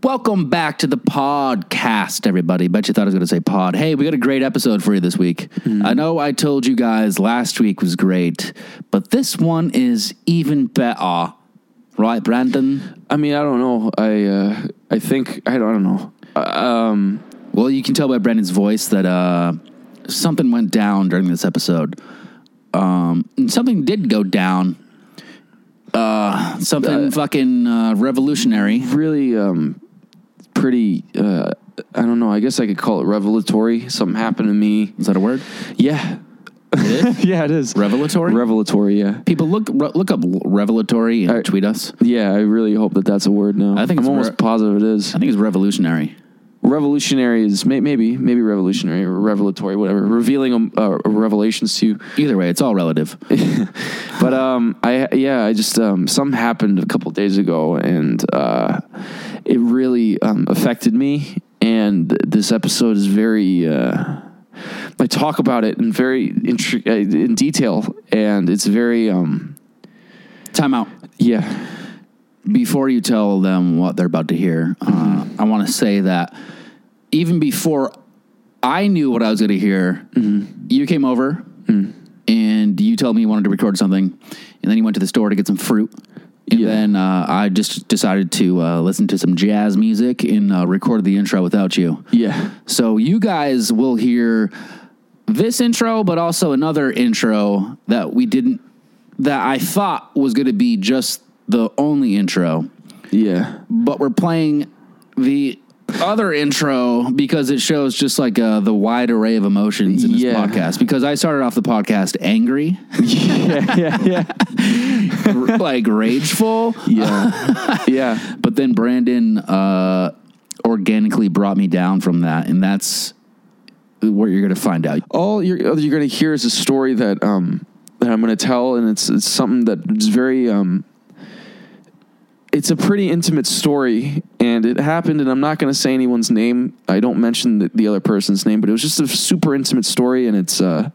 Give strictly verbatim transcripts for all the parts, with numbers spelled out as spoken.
Welcome back to the podcast, everybody. Bet you thought I was going to say pod. Hey, we got a great episode for you this week. Mm. I know I told you guys last week was great, but this one is even better. Right, Brandon? I mean, I don't know. I uh, I think, I don't, I don't know. Um, well, you can tell by Brandon's voice that uh, something went down during this episode. Um, something did go down. Uh, something uh, fucking uh, revolutionary. Really um, pretty, uh, I don't know, I guess I could call it revelatory. Something happened to me. Is that a word? Yeah. It is? Yeah, it is. Revelatory? Revelatory, yeah. People look re- look up revelatory and I, tweet us. Yeah, I really hope that that's a word now. I think I'm it's almost re- positive it is. I think it's revolutionary. Revolutionary is may- maybe maybe revolutionary or revelatory, whatever. Revealing uh, revelations to you. Either way, it's all relative. But um, I yeah, I just um, something happened a couple of days ago, and uh, it really um, affected me. And this episode is very. Uh, I talk about it in very in, in detail, and it's very. Um, Time out. Yeah. Before you tell them what they're about to hear, mm-hmm. uh, I want to say that even before I knew what I was going to hear, mm-hmm. you came over mm. and you told me you wanted to record something, and then you went to the store to get some fruit. And yeah. then uh, I just decided to uh, listen to some jazz music and uh, record the intro without you. Yeah. So you guys will hear this intro, but also another intro that we didn't, that I thought was going to be just the only intro. Yeah. But we're playing the other intro because it shows just like uh, the wide array of emotions in this yeah. podcast. Because I started off the podcast angry. yeah, yeah, yeah. Like rageful. Yeah. Yeah. But then Brandon uh, organically brought me down from that. And that's what you're going to find out. All you're, all you're going to hear is a story that, um, that I'm going to tell. And it's, it's something that is very... Um, It's a pretty intimate story, and it happened, and I'm not going to say anyone's name. I don't mention the, the other person's name, but it was just a super intimate story, and it's, uh,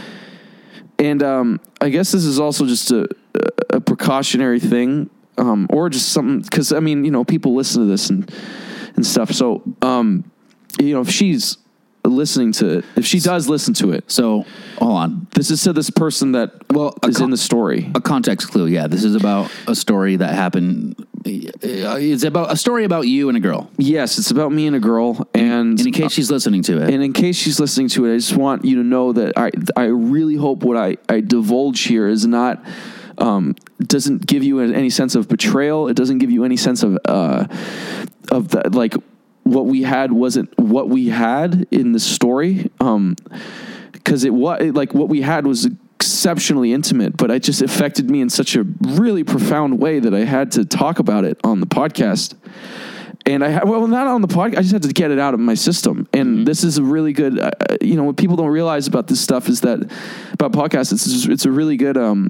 and, um, I guess this is also just a, a precautionary thing, um, or just something, because, I mean, you know, people listen to this and, and stuff, so, um, you know, if she's listening to it, if she does listen to it. So, hold on. This is to this person that well is con- in the story. A context clue, yeah. This is about a story that happened. It's about a story about you and a girl. Yes, it's about me and a girl. And, and in case uh, she's listening to it. And in case she's listening to it, I just want you to know that I I really hope what I, I divulge here is not... Um, doesn't give you any sense of betrayal. It doesn't give you any sense of... Uh, of the, like... what we had wasn't what we had in the story. Um, cause it was like what we had was exceptionally intimate, but it just affected me in such a really profound way that I had to talk about it on the podcast. And I, well, not on the podcast, I just had to get it out of my system. And mm-hmm. this is a really good, uh, you know, what people don't realize about this stuff is that about podcasts, it's just, it's a really good, um,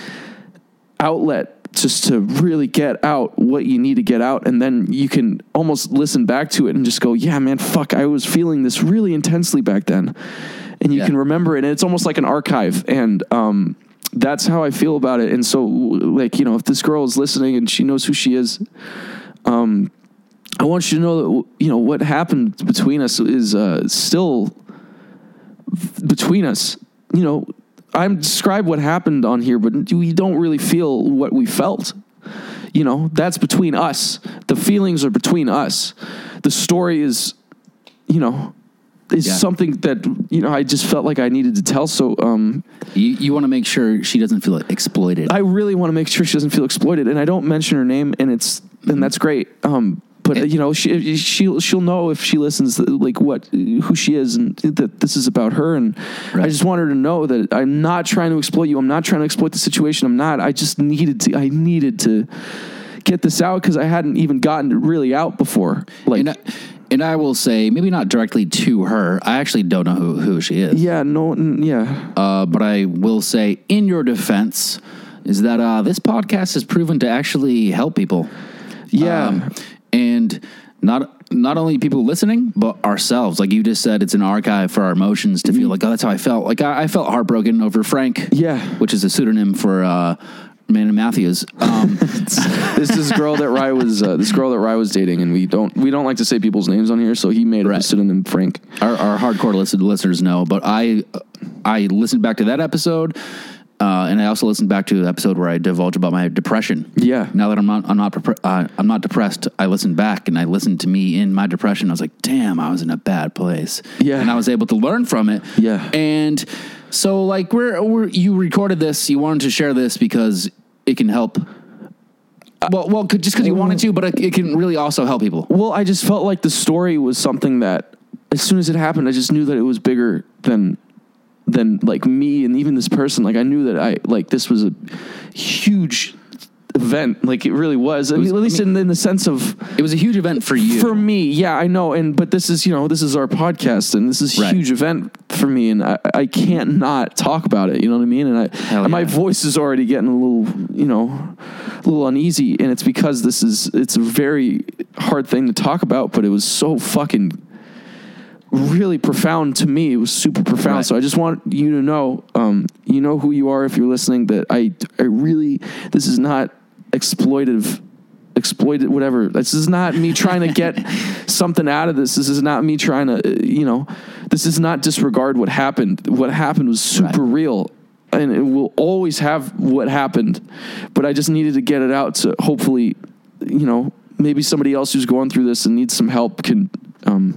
outlet just to really get out what you need to get out. And then you can almost listen back to it and just go, yeah, man, fuck, I was feeling this really intensely back then. And you yeah. can remember it. And it's almost like an archive. And, um, that's how I feel about it. And so like, you know, if this girl is listening and she knows who she is, um, I want you to know that, you know, what happened between us is, uh, still between us, you know. I'm describe what happened on here, but we don't really feel what we felt. You know, that's between us. The feelings are between us. The story is, you know, is yeah. something that, you know, I just felt like I needed to tell. So, um, you, you want to make sure she doesn't feel exploited. I really want to make sure she doesn't feel exploited, and I don't mention her name, and it's, mm-hmm. and that's great. Um, But, you know, she, she'll, she'll know if she listens, like, what, who she is, and that this is about her. And right. I just want her to know that I'm not trying to exploit you. I'm not trying to exploit the situation. I'm not. I just needed to, I needed to get this out because I hadn't even gotten it really out before. Like, and I, and I will say, maybe not directly to her. I actually don't know who, who she is. Yeah, no, yeah. Uh, but I will say, in your defense, is that uh, this podcast has proven to actually help people. Yeah. Um, And not not only people listening, but ourselves. Like you just said, it's an archive for our emotions to feel like, oh, that's how I felt. Like I, I felt heartbroken over Frank. Yeah. Which is a pseudonym for uh, Amanda Matthews. Um, this is girl that Rye was uh, this girl that Rye was dating, and we don't we don't like to say people's names on here, so he made Right. a pseudonym Frank. our, our hardcore listen, listeners know, but I I listened back to that episode, uh, and I also listened back to the episode where I divulged about my depression. Yeah. Now that I'm not I'm not depre- uh, I'm not depressed, I listened back and I listened to me in my depression. I was like, damn, I was in a bad place. Yeah. And I was able to learn from it. Yeah. And so like we're we're you recorded this, you wanted to share this because it can help. Well, well, just because you wanted to, but it, it can really also help people. Well, I just felt like the story was something that, as soon as it happened, I just knew that it was bigger than, than like me and even this person. Like I knew that I like this was a huge event. Like it really was. I was- mean, at least I mean- in, in the sense of It was a huge event for you. for me. Yeah, I know. And but this is you know this is our podcast, and this is a Right. huge event for me, and I, I can't not talk about it. You know what I mean? And I Hell and my yeah. voice is already getting a little you know a little uneasy, and it's because this is it's a very hard thing to talk about, but it was so fucking really profound to me. It was super profound. Right. So I just want you to know, um, you know who you are if you're listening, that I, I really, this is not exploitive, exploited, whatever. This is not me trying to get something out of this. This is not me trying to, uh, you know, this is not disregard what happened. What happened was super Right. real. And it will always have what happened. But I just needed to get it out to hopefully, you know, maybe somebody else who's going through this and needs some help can, um,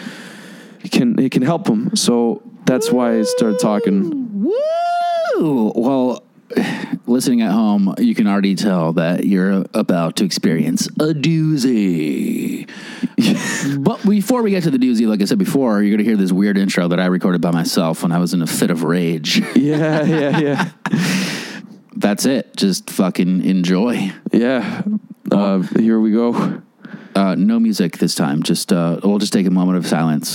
can it can help them. So that's why I started talking. Woo! Well, listening at home, you can already tell that you're about to experience a doozy. But before we get to the doozy, like I said before, you're going to hear this weird intro that I recorded by myself when I was in a fit of rage. Yeah, yeah, yeah, That's it. Just fucking enjoy. yeah. Uh, here we go. Uh, no music this time. Just uh, we'll just take a moment of silence.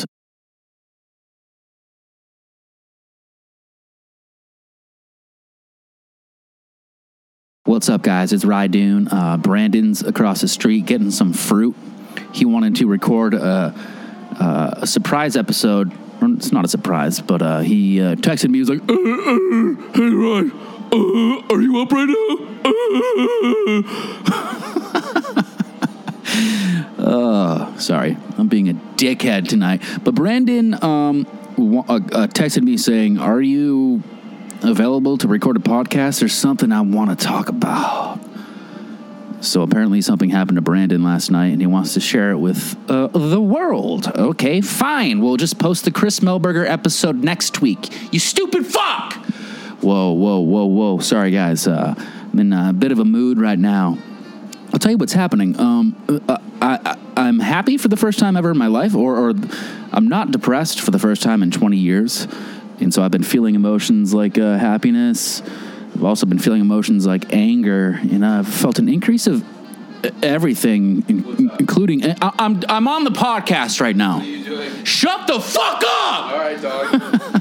What's up, guys? It's Rydoon. Uh, Brandon's across the street getting some fruit. He wanted to record a, uh, a surprise episode. Or it's not a surprise, but uh, he uh, texted me. He was like, uh, uh, "Hey, Ryan, uh, are you up right now?" uh, sorry, I'm being a dickhead tonight. But Brandon um, wa- uh, uh, texted me saying, "Are you available to record a podcast? There's something I want to talk about." So apparently something happened to Brandon last night, and he wants to share it with uh, the world. Okay, fine. We'll just post the Chris Melberger episode next week. You stupid fuck! Whoa, whoa, whoa, whoa. Sorry, guys. Uh, I'm in a bit of a mood right now. I'll tell you what's happening. Um, uh, I, I, I'm happy for the first time ever in my life, or, or I'm not depressed for the first time in twenty years. And so I've been feeling emotions like uh, happiness. I've also been feeling emotions like anger, and I've felt an increase of everything, in, including. I, I'm I'm on the podcast right now. What are you doing? Shut the fuck up! All right, dog.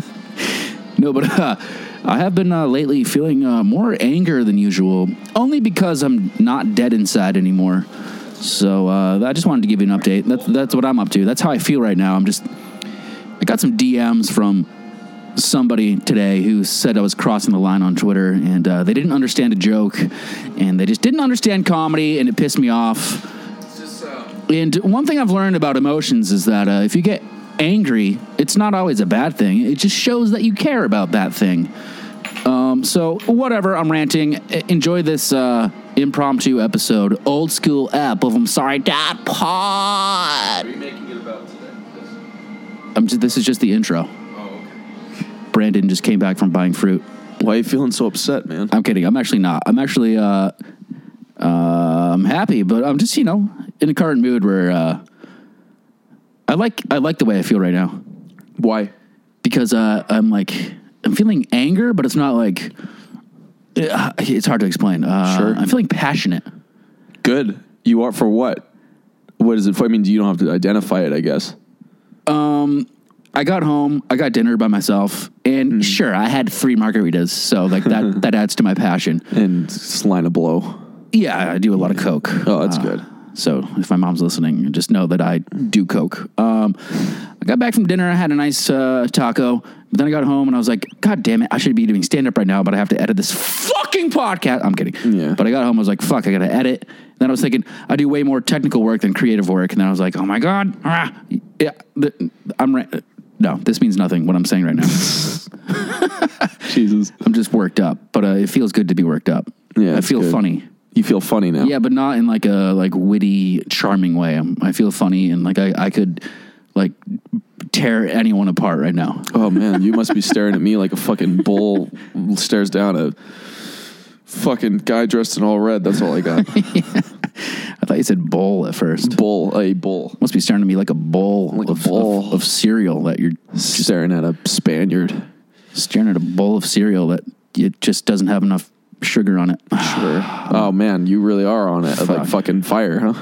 No, but uh, I have been uh, lately feeling uh, more anger than usual, only because I'm not dead inside anymore. So uh, I just wanted to give you an update. That's that's what I'm up to. That's how I feel right now. I'm just. I got some D Ms from somebody today who said I was crossing the line on Twitter, and uh, they didn't understand a joke, and they just didn't understand comedy, and it pissed me off. Just, uh, And one thing I've learned about emotions is that uh, if you get angry, it's not always a bad thing. It just shows that you care about that thing. Um, so whatever, I'm ranting. E- Enjoy this uh, impromptu episode, old school app of I'm Sorry Dad Pod. Are you making it about today? I'm just, this is just the intro. Oh, okay. Brandon just came back from buying fruit. Why are you feeling so upset, man? I'm kidding. I'm actually not. I'm actually uh, uh, I'm happy, but I'm just, you know, in a current mood where uh, I like I like the way I feel right now. Why? Because uh, I'm like I'm feeling anger, but it's not like uh, it's hard to explain. Uh, Sure. I'm feeling passionate. Good. You are for what? What is it for? I mean, you don't have to identify it, I guess. Um, I got home, I got dinner by myself, and Mm. sure, I had three margaritas, so like that that adds to my passion. And just line a blow. Yeah, I do a lot of coke. Oh, that's Uh, good. So if my mom's listening, just know that I do coke. Um, I got back from dinner. I had a nice uh, taco. But then I got home and I was like, God damn it. I should be doing stand-up right now, but I have to edit this fucking podcast. I'm kidding. Yeah. But I got home. I was like, fuck, I got to edit. Then I was thinking, I do way more technical work than creative work. And then I was like, oh my God. Ah, yeah, the, I'm right. No, this means nothing, what I'm saying right now. Jesus. I'm just worked up. But uh, it feels good to be worked up. Yeah, I it's feel good. funny. You feel funny now? Yeah, but not in like a like witty, charming way. I'm, I feel funny and like I, I could like tear anyone apart right now. Oh man, you must be staring at me like a fucking bull stares down a fucking guy dressed in all red. That's all I got. Yeah. I thought you said bowl at first. Bull, a bull. Must be staring at me like a bowl, Like a of, bowl. of, of cereal that you're Staring at a Spaniard. staring at a bowl of cereal that it just doesn't have enough sugar on it. Sure. Oh man, you really are on it. Fuck. Like fucking fire, huh?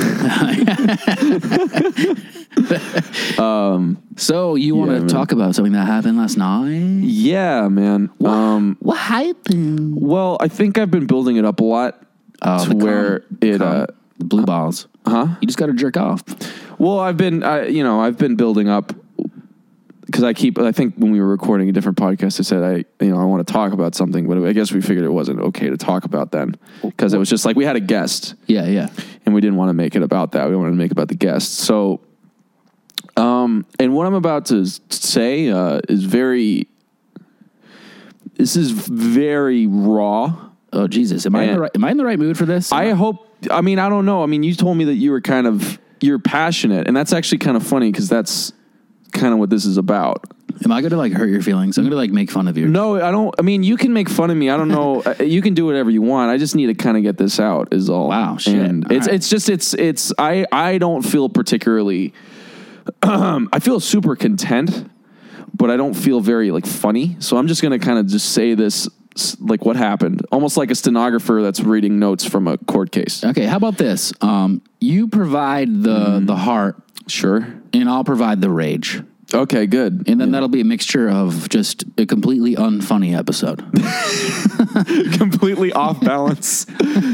So you want Yeah, to man. talk about something that happened last night? Yeah, man. Um, What happened? well, I think I've been building it up a lot Oh, to the where cum- it. cum- Uh, the blue balls. huh? You just got to jerk off. Well, I've been, I, you know, I've been building up because I keep. I think when we were recording a different podcast, I said I, you know, I want to talk about something, but I guess we figured it wasn't okay to talk about then because it was just like we had a guest Yeah, yeah. and we didn't want to make it about that. We wanted to make it about the guest. So, um, and what I'm about to say uh, is very. This is very raw. Oh Jesus! Am I in Man. the right? Am I in the right mood for this? I hope. I mean, I don't know. I mean, you told me that you were kind of you're passionate, and that's actually kind of funny because that's kind of what this is about. Am I going to like hurt your feelings? I'm going to like make fun of you. No, I don't. I mean, you can make fun of me. I don't know. Uh, you can do whatever you want. I just need to kind of get this out. Is all. Wow, shit. And All it's right. it's just it's it's I I don't feel particularly. I feel super content, but I don't feel very like funny. So I'm just gonna kind of just say this. Like what happened, almost like a stenographer that's reading notes from a court case. Okay, how about this? Um, you provide the the heart, Sure. and I'll provide the rage, Okay, good. and then that'll be a mixture of just a completely unfunny episode. Completely off balance.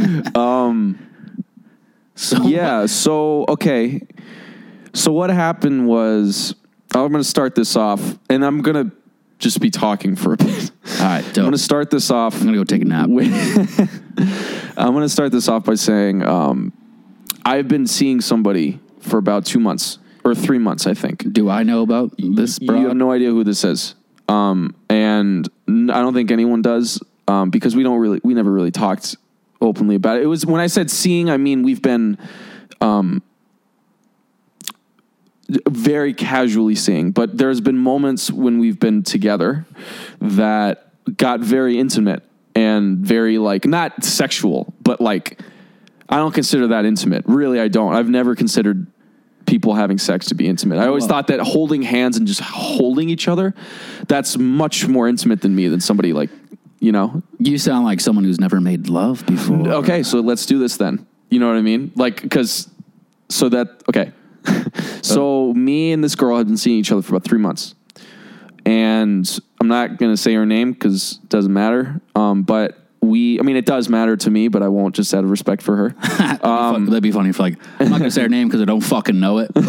So Yeah. So, okay. So what happened was, I'm going to start this off, and I'm going to just be talking for a bit. all right, I'm dope. going to start this off. I'm gonna go take a nap. I'm going to start this off by saying um, I've been seeing somebody for about two months or three months, I think. Do I know about this? Broad? You have no idea who this is, um, and n- I don't think anyone does um, because we don't really, we never really talked openly about it. It was when I said seeing, I mean we've been um, very casually seeing, but there's been moments when we've been together that got very intimate and very like not sexual, but like I don't consider that intimate. Really, I don't. I've never considered people having sex to be intimate. I always Well- thought that holding hands and just holding each other, that's much more intimate than me, than somebody like, you know. You sound like someone who's never made love before. Okay, so let's do this then. You know what I mean? Like, because, so that, okay. So me and this girl had been seeing each other for about three months. And I'm not going to say her name because it doesn't matter. Um, but we, I mean, it does matter to me, but I won't just out of respect for her. That'd, be um, that'd be funny if like I'm not gonna say her name because I don't fucking know it.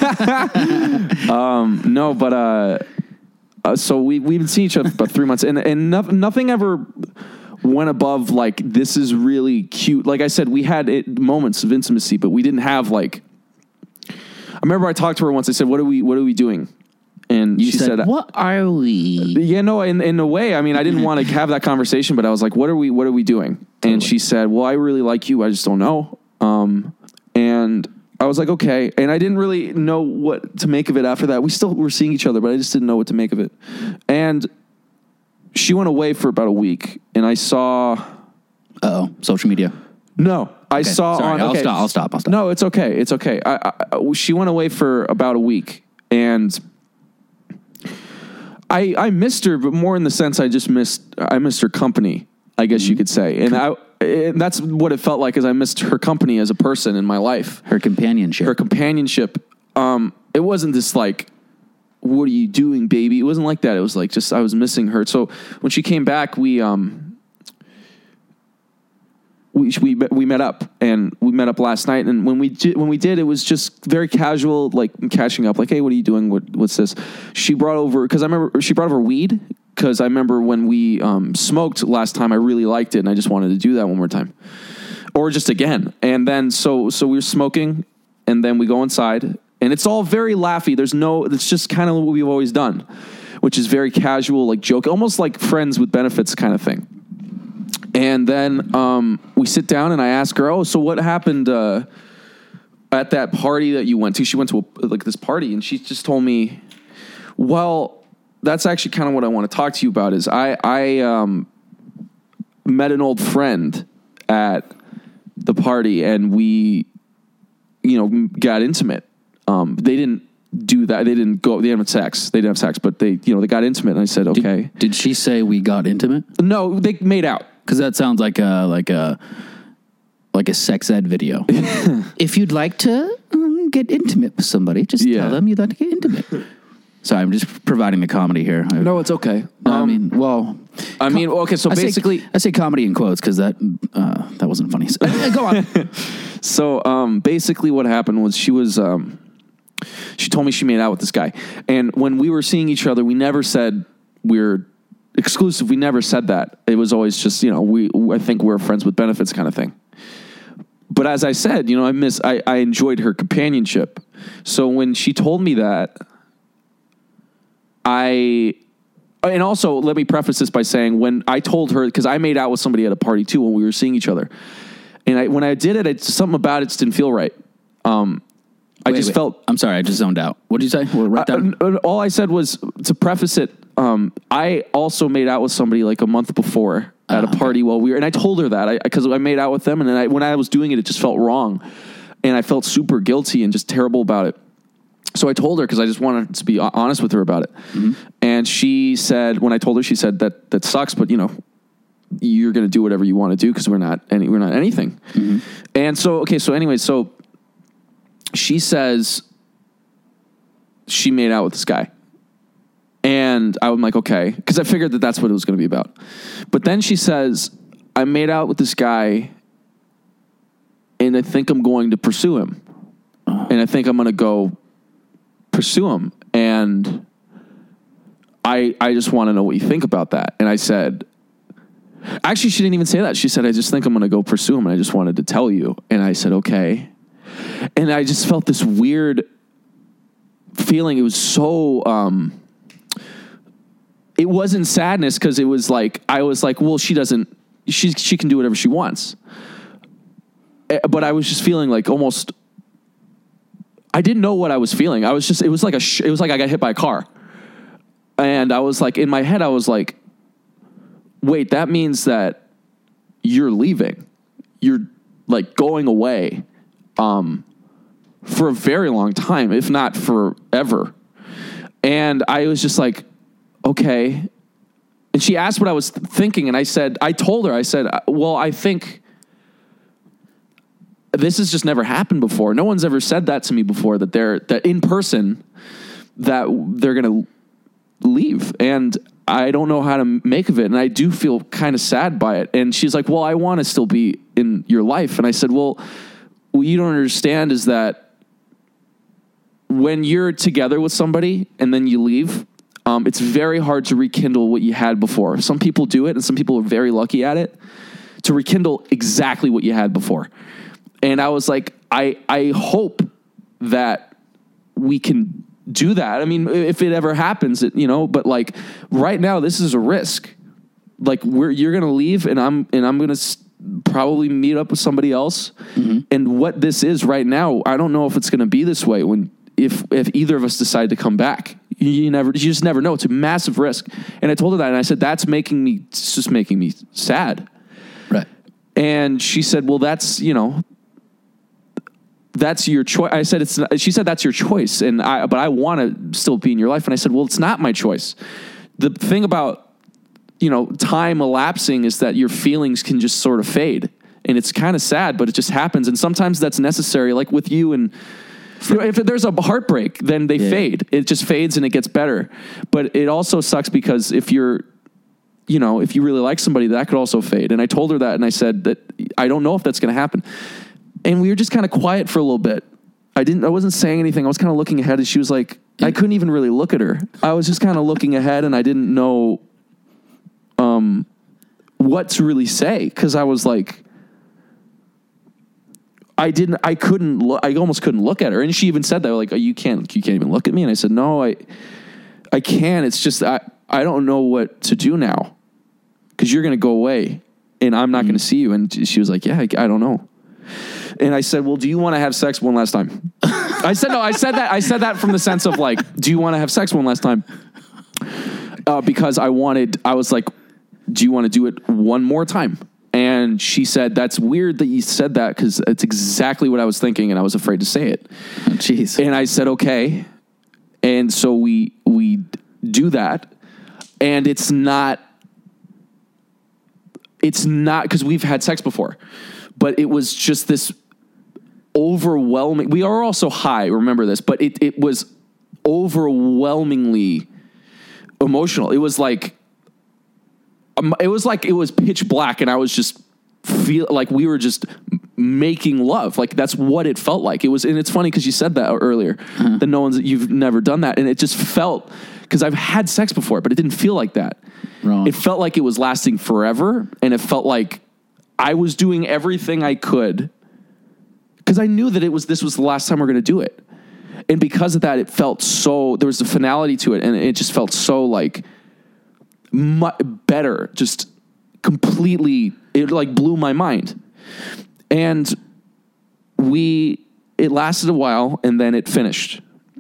No, but uh, uh, so we we've been seeing each other for about three months, and and no, nothing ever went above like this is really cute. Like I said, we had it, moments of intimacy, but we didn't have like. I remember I talked to her once. I said, "What are we? What are we doing?" And You she said, said, "What are we?" Yeah, no, in in a way. I mean, I didn't want to have that conversation, but I was like, "What are we? What are we doing?" Totally. And she said, "Well, I really like you. I just don't know." Um, and I was like, "Okay." And I didn't really know what to make of it after that. We still were seeing each other, but I just didn't know what to make of it. And she went away for about a week, and I saw. Uh oh, social media. No, I Okay, saw sorry, on. I'll okay. stop, I'll stop, I'll stop. No, it's okay. It's okay. I, I, she went away for about a week, and I I missed her, but more in the sense I just missed I missed her company, I guess you could say, and I and that's what it felt like, is I missed her company as a person in my life, Her companionship. her companionship. Um, it wasn't this like, what are you doing, baby? It wasn't like that. It was like just I was missing her. So when she came back, we um. we we we met up and we met up last night. And when we did, when we did, it was just very casual, like catching up. Like, hey, what are you doing? What what's this? She brought over because I remember she brought over weed because I remember when we um, smoked last time, I really liked it and I just wanted to do that one more time, or just again. And then so so we were smoking, and then we go inside, and it's all very laughy. There's no, it's just kind of what we've always done, which is very casual, like joke, almost like friends with benefits kind of thing. And then um, we sit down and I ask her, oh, so what happened uh, at that party that you went to? She went to a, like this party, and she just told me, well, that's actually kind of what I want to talk to you about is I, I um, met an old friend at the party and we, you know, got intimate. Um, they didn't do that. They didn't go, they didn't have sex. They didn't have sex, but they, you know, they got intimate. And I said, okay. Did, did she say we got intimate? No, they made out. Because that sounds like a like a like a sex ed video. If you'd like to um, get intimate with somebody, just Yeah. tell them you'd like to get intimate. Sorry, I'm just providing the comedy here. I, No, it's okay. I Um, mean, well, I mean, okay, so I basically, say, I say comedy in quotes because that uh, that wasn't funny. So, go on. so um, basically what happened was she was, um, she told me she made out with this guy. And when we were seeing each other, we never said we're exclusive. We never said that. It was always just, you know, we, I think we're friends with benefits kind of thing. But as I said, you know, I miss, I, I enjoyed her companionship. So when she told me that, I, and also let me preface this by saying when I told her, because I made out with somebody at a party too when we were seeing each other. And I, when I did it, it's something about it just didn't feel right. Um, I Wait, just wait. felt, I'm sorry, I just zoned out. What did you say? Well, write down. Uh, all I said was to preface it. Um, I also made out with somebody like a month before at Uh, a party while we were, and I told her that I, cause I made out with them. And then I, when I was doing it, it just felt wrong. And I felt super guilty and just terrible about it. So I told her, cause I just wanted to be honest with her about it. Mm-hmm. And she said, when I told her, she said that that sucks, but you know, you're going to do whatever you want to do. Cause we're not any, we're not anything. Mm-hmm. And so, okay. So anyway, so she says she made out with this guy. And I'm like, okay, because I figured that that's what it was going to be about. But then she says, I made out with this guy, and I think I'm going to pursue him. And I think I'm going to go pursue him. And I I just want to know what you think about that. And I said, actually, she didn't even say that. She said, I just think I'm going to go pursue him, and I just wanted to tell you. And I said, okay. And I just felt this weird feeling. It was so... Um, It wasn't sadness because it was like, I was like, well, she doesn't, she, she can do whatever she wants. But I was just feeling like almost, I didn't know what I was feeling. I was just, it was like a, sh- it was like I got hit by a car. And I was like, in my head, I was like, wait, that means that you're leaving. You're like going away um, for a very long time, if not forever. And I was just like, okay. And she asked what I was th- thinking. And I said, I told her, I said, well, I think this has just never happened before. No one's ever said that to me before, that they're, that in person, that they're going to leave. And I don't know how to make of it. And I do feel kind of sad by it. And she's like, well, I want to still be in your life. And I said, well, what you don't understand is that when you're together with somebody and then you leave, Um, it's very hard to rekindle what you had before. Some people do it, and some people are very lucky at it, to rekindle exactly what you had before. And I was like, I I hope that we can do that. I mean, if it ever happens, it, you know, but like right now, this is a risk. Like we're you're gonna leave, and I'm and I'm gonna s- probably meet up with somebody else. Mm-hmm. And what this is right now, I don't know if it's gonna be this way when if if either of us decide to come back. You never, you just never know. It's a massive risk. And I told her that, and I said, that's making me, it's just making me sad. Right. And she said, well, that's, you know, that's your choice. I said, it's not, she said, that's your choice. And I, but I want to still be in your life. And I said, well, it's not my choice. The thing about, you know, time elapsing is that your feelings can just sort of fade, and it's kind of sad, but it just happens. And sometimes that's necessary. Like with you and, you know, if there's a heartbreak, then they yeah. fade. It just fades and it gets better. But it also sucks because if you're you know, if you really like somebody, that could also fade. And I told her that, and I said that I don't know if that's going to happen. And we were just kind of quiet for a little bit. I didn't, I wasn't saying anything. I was kind of looking ahead, and she was like, I couldn't even really look at her. I was just kind of looking ahead, and I didn't know um, what to really say. Cause I was like, I didn't, I couldn't look, I almost couldn't look at her. And she even said that, like, oh, you can't, you can't even look at me. And I said, no, I, I can. It's just, I, I don't know what to do now, because you're going to go away and I'm not mm-hmm. going to see you. And she was like, yeah, I, I don't know. And I said, well, do you want to have sex one last time? I said, no, I said that. I said that from the sense of like, do you want to have sex one last time? Uh, because I wanted, I was like, do you want to do it one more time? And she said, that's weird that you said that, because it's exactly what I was thinking. And I was afraid to say it. Jeez. Oh, and I said, okay. And so we, we do that. And it's not, it's not, because we've had sex before, but it was just this overwhelming. We are also high, remember this, but it, it was overwhelmingly emotional. It was like, um, it was like it was pitch black, and I was just feel like we were just making love. Like that's what it felt like. It was, and it's funny because you said that earlier, uh-huh. that no one's, you've never done that, and it just felt, because I've had sex before, but it didn't feel like that. Wrong. It felt like it was lasting forever, and it felt like I was doing everything I could, because I knew that it was, this was the last time we we're going to do it. And because of that, it felt so, there was a finality to it. And it just felt so like mu- better, just completely, it like blew my mind. And we, it lasted a while, and then it finished.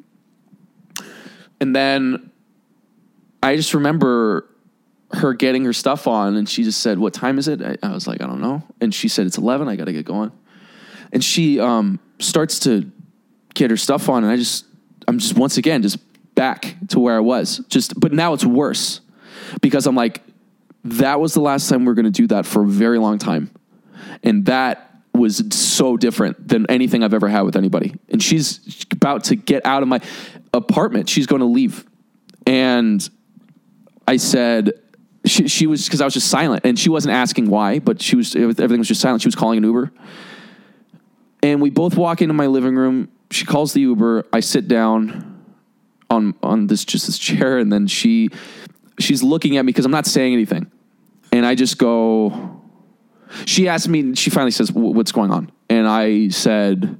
And then I just remember her getting her stuff on, and she just said, what time is it? I, I was like, I don't know. And she said, it's eleven. I got to get going. And she um, starts to get her stuff on, and I just, I'm just once again, just back to where I was. Just, but now it's worse, because I'm like, that was the last time we we're going to do that for a very long time. And that was so different than anything I've ever had with anybody. And she's about to get out of my apartment. She's going to leave. And I said, she, she was, because I was just silent, and she wasn't asking why, but she was, everything was just silent. She was calling an Uber. And we both walk into my living room. She calls the Uber. I sit down on on this just this chair, and then she she's looking at me because I'm not saying anything. And I just go, she asked me, she finally says, what's going on? And I said,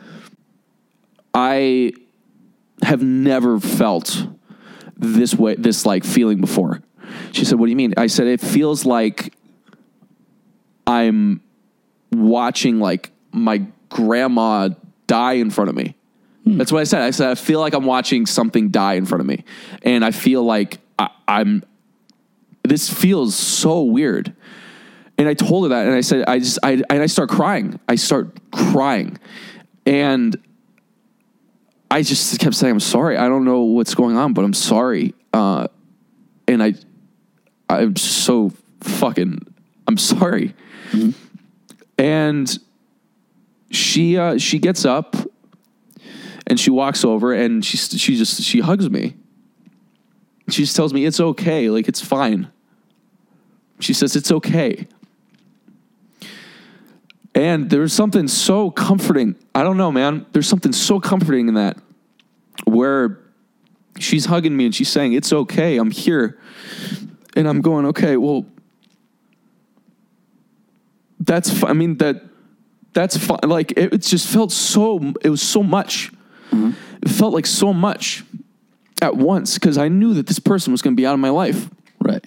I have never felt this way, this like feeling before. She said, what do you mean? I said, it feels like I'm watching like my grandma die in front of me. Hmm. That's what I said. I said, I feel like I'm watching something die in front of me. And I feel like I, I'm, this feels so weird. And I told her that, and I said, I just, I, and I start crying. I start crying. And I just kept saying, I'm sorry. I don't know what's going on, but I'm sorry. Uh, and I, I'm so fucking, I'm sorry. Mm-hmm. And she, uh, she gets up and she walks over, and she, she just, she hugs me. She just tells me it's okay. Like, it's fine. She says, it's okay. And there's something so comforting. I don't know, man. There's something so comforting in that, where she's hugging me and she's saying, it's okay. I'm here. And I'm going, okay, well, that's fine. I mean, that, that's fine. Like, it, it just felt so, it was so much. Mm-hmm. It felt like so much at once, because I knew that this person was going to be out of my life. Right.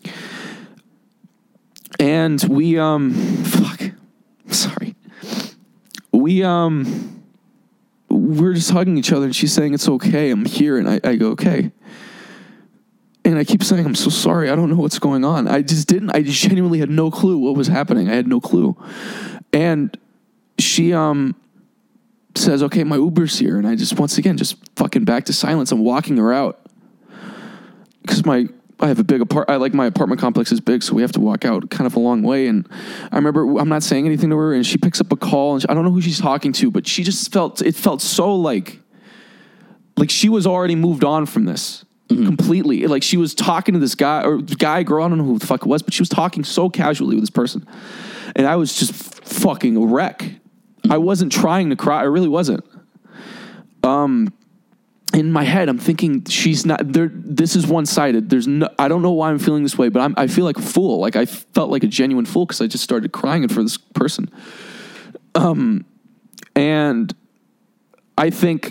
And we, um, fuck, sorry. We, um, we're just hugging each other, and she's saying, it's okay. I'm here. And I, I go, okay. And I keep saying, I'm so sorry. I don't know what's going on. I just didn't, I genuinely had no clue what was happening. I had no clue. And she, um, says, okay, my Uber's here. And I just, once again, just fucking back to silence. I'm walking her out, because my, I have a big apart. I like my apartment complex is big, so we have to walk out kind of a long way. And I remember I'm not saying anything to her, and she picks up a call, and she, I don't know who she's talking to, but she just felt, it felt so like, like she was already moved on from this. mm-hmm. completely. Like she was talking to this guy or guy, girl, I don't know who the fuck it was, but she was talking so casually with this person. And I was just fucking a wreck. Mm-hmm. I wasn't trying to cry. I really wasn't. Um, in my head, I'm thinking she's not there. This is one-sided. There's no, I don't know why I'm feeling this way, but I'm, I feel like a fool. Like I felt like a genuine fool because I just started crying in front of this person. Um, and I think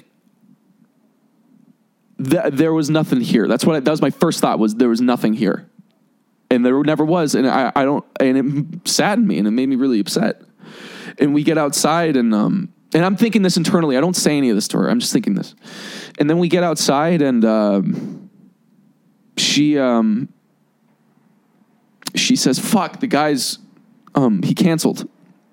that there was nothing here. That's what I, that was my first thought was there was nothing here, and there never was. And I, I don't, and it saddened me and it made me really upset. And we get outside and, um, and I'm thinking this internally. I don't say any of this to her. I'm just thinking this. And then we get outside and, um, she, um, she says, fuck, the guy's, um, he canceled.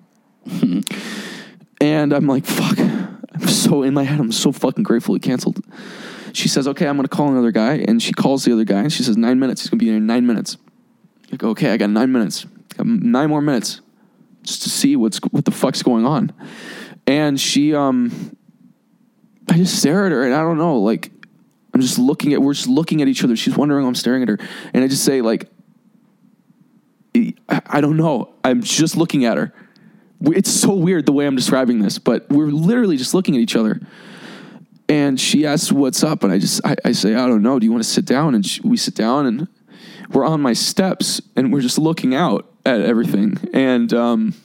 And I'm like, fuck, I'm so in my head. I'm so fucking grateful he canceled. She says, okay, I'm going to call another guy. And she calls the other guy and she says, nine minutes. He's going to be there in nine minutes. I go, okay, I got nine minutes. I got nine more minutes just to see what's, what the fuck's going on. And she, um, I just stare at her and I don't know, like, I'm just looking at, we're just looking at each other. She's wondering, I'm staring at her. And I just say like, I, I don't know. I'm just looking at her. It's so weird the way I'm describing this, but we're literally just looking at each other. And she asks, what's up? And I just, I, I say, I don't know. Do you want to sit down? And she, we sit down and we're on my steps and we're just looking out at everything. And, um,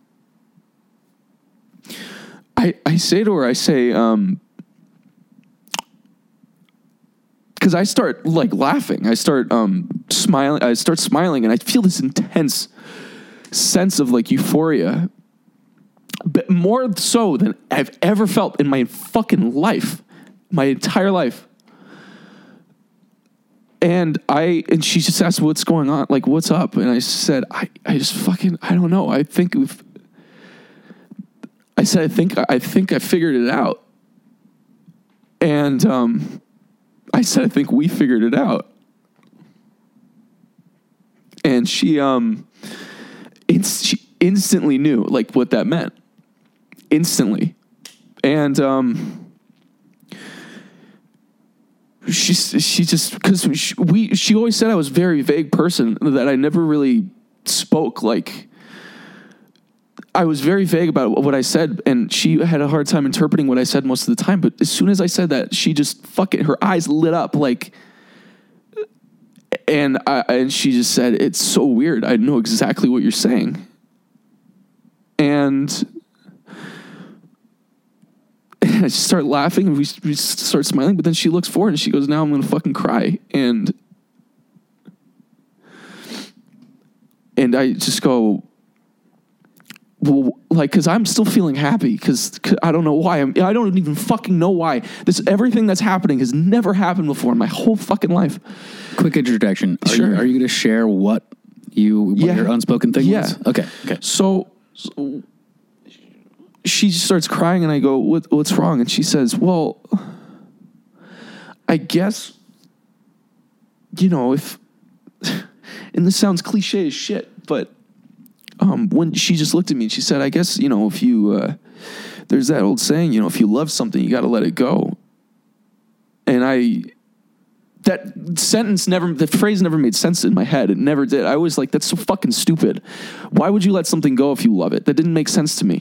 I, I say to her, I say, um, cause I start like laughing. I start, um, smiling. I start smiling and I feel this intense sense of like euphoria, but more so than I've ever felt in my fucking life, my entire life. And I, and she just asked, what's going on? Like, what's up? And I said, I, I just fucking, I don't know. I think we've, I said, I think, I think I figured it out. And, um, I said, I think we figured it out. And she, um, it's, she instantly knew like what that meant. Instantly. And, um, she, she just, cause she, we, she always said I was a very vague person, that I never really spoke like, I was very vague about what I said, and she had a hard time interpreting what I said most of the time. But as soon as I said that, she just fucking, her eyes lit up like, and I, and she just said, it's so weird. I know exactly what you're saying. And, and I just start laughing and we, we start smiling, but then she looks forward and she goes, now I'm going to fucking cry. And, and I just go, well, like, cause I'm still feeling happy cause, cause I don't know why. I'm, I don't even fucking know why. This, everything that's happening has never happened before in my whole fucking life. Quick introduction. Are Sure. you, are you going to share what you, what Yeah. your unspoken thing Yeah. was? Okay. Okay. So, so she just starts crying and I go, what, what's wrong? And she says, well, I guess, you know, if, and this sounds cliche as shit, but Um, when she just looked at me and she said, I guess, you know, if you, uh, there's that old saying, you know, if you love something, you got to let it go. And I, that sentence never, the phrase never made sense in my head. It never did. I was like, that's so fucking stupid. Why would you let something go if you love it? That didn't make sense to me.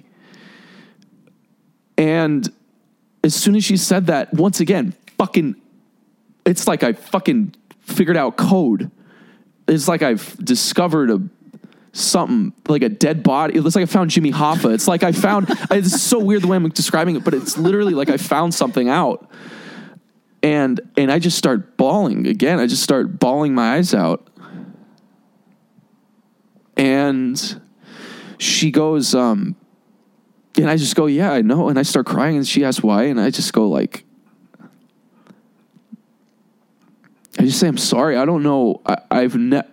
And as soon as she said that, once again, fucking, it's like I fucking figured out code. It's like I've discovered a, something like a dead body. It looks like I found Jimmy Hoffa. It's like I found, it's so weird the way I'm describing it, but it's literally like I found something out. And, and I just start bawling again. I just start bawling my eyes out. And she goes, um, and I just go, yeah, I know. And I start crying and she asks why. And I just go like, I just say, I'm sorry. I don't know. I, I've never,